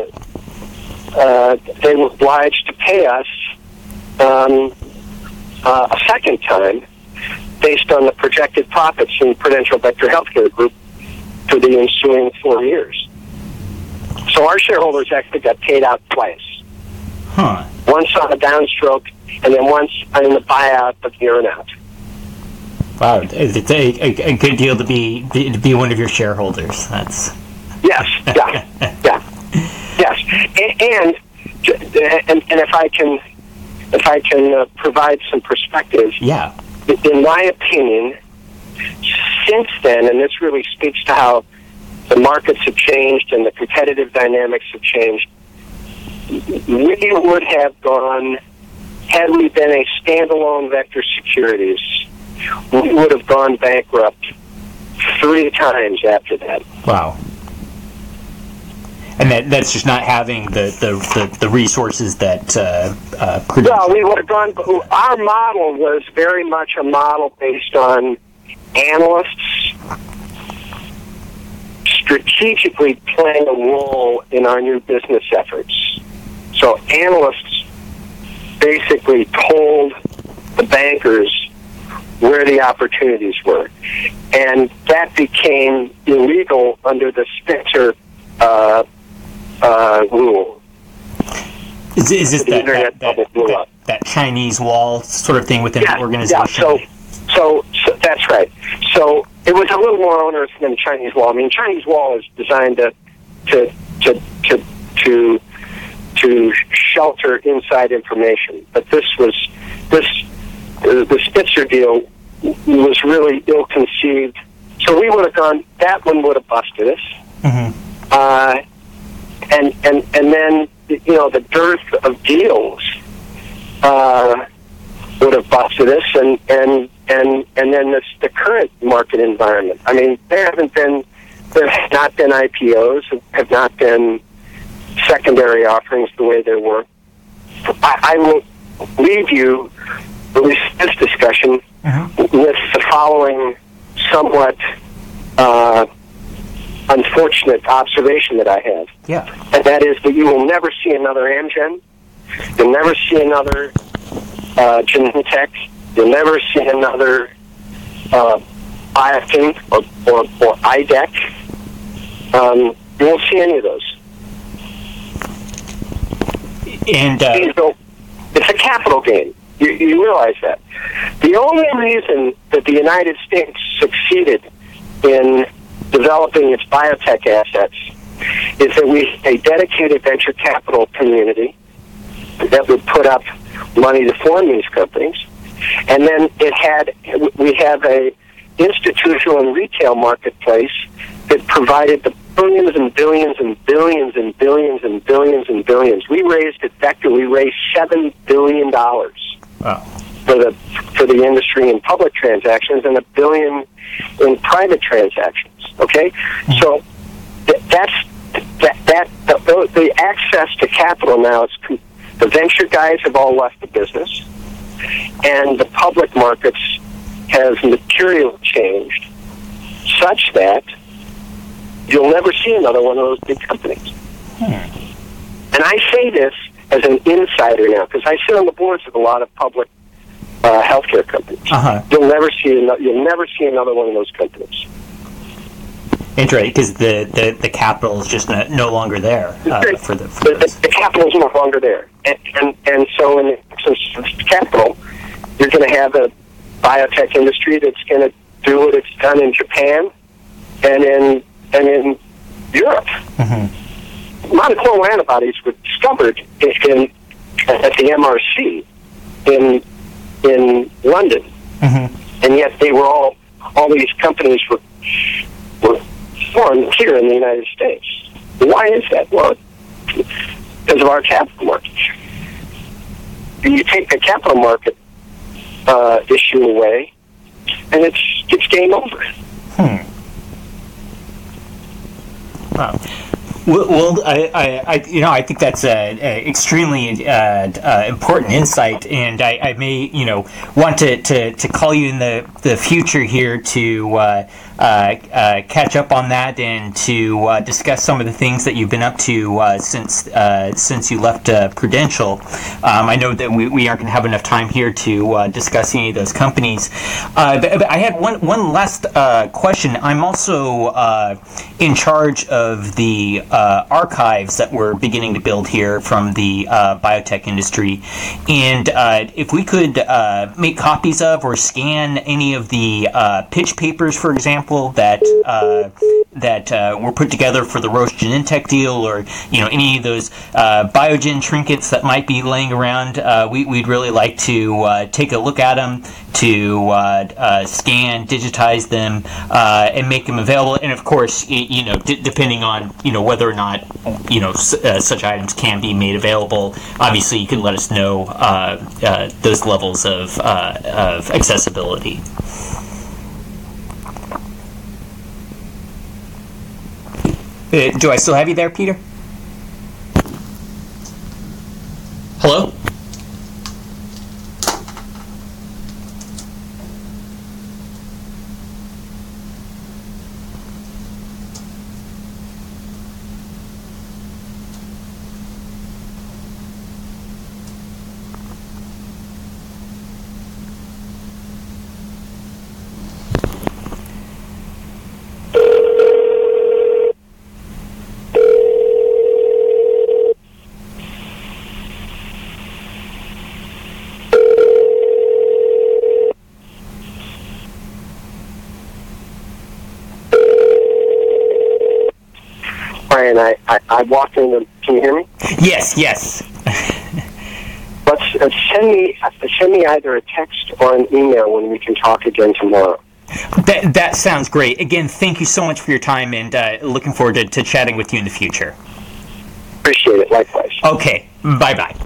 uh, they were obliged to pay us um, uh, a second time based on the projected profits in Prudential Vector Healthcare Group for the ensuing four years. So our shareholders actually got paid out twice. Huh. Once on a downstroke, and then once in the buyout of the earnout. Wow, it's a, a, a good deal to be to be one of your shareholders. That's yes, yeah, yeah, yes, and and and if I can, if I can uh, provide some perspective, yeah. In my opinion, since then, and this really speaks to how the markets have changed and the competitive dynamics have changed, we would have gone, had we been a standalone Vector Securities, we would have gone bankrupt three times after that. Wow. and that that's just not having the the, the, the resources that uh, uh, well, we would have gone. Our model was very much a model based on analysts strategically playing a role in our new business efforts. So analysts basically told the bankers where the opportunities were, and that became illegal under the Spitzer uh, uh, rule. Is, is this the that, internet that, bubble blew that, up. that Chinese wall sort of thing within Yeah, the organization? yeah. So, so, so that's right. So it was a little more onerous than the Chinese wall. I mean, Chinese wall is designed to to to to to, to shelter inside information, but this was this uh, the Spitzer deal was really ill-conceived. So we would have gone. That one would have busted us. Mm-hmm. Uh, and and and then you know the dearth of deals uh, would have busted us, and and and and then this, the current market environment. I mean, there haven't been there have not been I P Os, have not been secondary offerings the way there were. I, I will leave you with this discussion mm-hmm. with the following somewhat uh, unfortunate observation that I have. Yeah. And that is that you will never see another Amgen. You'll never see another uh, Genentech. You'll never see another uh, Biogen or, or, or I D E C. Um, you won't see any of those. And uh, it's a capital gain. You, you realize that. The only reason that the United States succeeded in developing its biotech assets is that we had a dedicated venture capital community that would put up money to form these companies, and then it had we have a institutional and retail marketplace that provided the billions and billions and billions and billions and billions and billions. We raised at Vector, we raised seven billion dollars wow. for the for the industry in public transactions and a billion in private transactions. Okay, mm-hmm. so th- that's that that the, the access to capital now. It's the venture guys have all left the business, and the public markets has materially changed, such that you'll never see another one of those big companies. Hmm. And I say this as an insider now, because I sit on the boards of a lot of public uh, healthcare companies. Uh-huh. You'll never see another, you'll never see another one of those companies. Interesting, because the, the, the capital is just no, no longer there uh, for the, for the, the the capital is no longer there, and and, and so in the absence of capital, you're going to have a biotech industry that's going to do what it's done in Japan and in and in Europe. Mm-hmm. Monoclonal antibodies were discovered in, in at the M R C in in London, mm-hmm. and yet they were all all these companies were were formed here in the United States. Why is that? Well, because of our capital markets. You take the capital market uh, issue away, and it's it's game over. Hmm. Wow. Well, well I, I, I, you know, I think that's an extremely uh, uh, important insight, and I, I may, you know, want to, to, to call you in the, the future here to uh, uh, uh, catch up on that and to uh, discuss some of the things that you've been up to uh, since uh, since you left uh, Prudential. Um, I know that we, we aren't going to have enough time here to uh, discuss any of those companies, uh, but, but I had one one last uh, question. I'm also uh, in charge of the Uh, archives that we're beginning to build here from the uh, biotech industry, and uh, if we could uh, make copies of or scan any of the uh, pitch papers, for example, that uh, that uh, were put together for the Roche Genentech deal, or you know any of those uh, Biogen trinkets that might be laying around, uh, we, we'd really like to uh, take a look at them, to uh, uh, scan, digitize them, uh, and make them available. And of course, you know, d- depending on you know whether or not you know s- uh, such items can be made available, obviously you can let us know uh, uh, those levels of uh, of accessibility. Uh, do I still have you there, Peter? Hello? Brian, I, I, I walked in the, can you hear me? Yes, yes. Let's uh, send me uh, send me either a text or an email when we can talk again tomorrow. That that sounds great. Again, thank you so much for your time, and uh, looking forward to, to chatting with you in the future. Appreciate it. Likewise. Okay, bye-bye.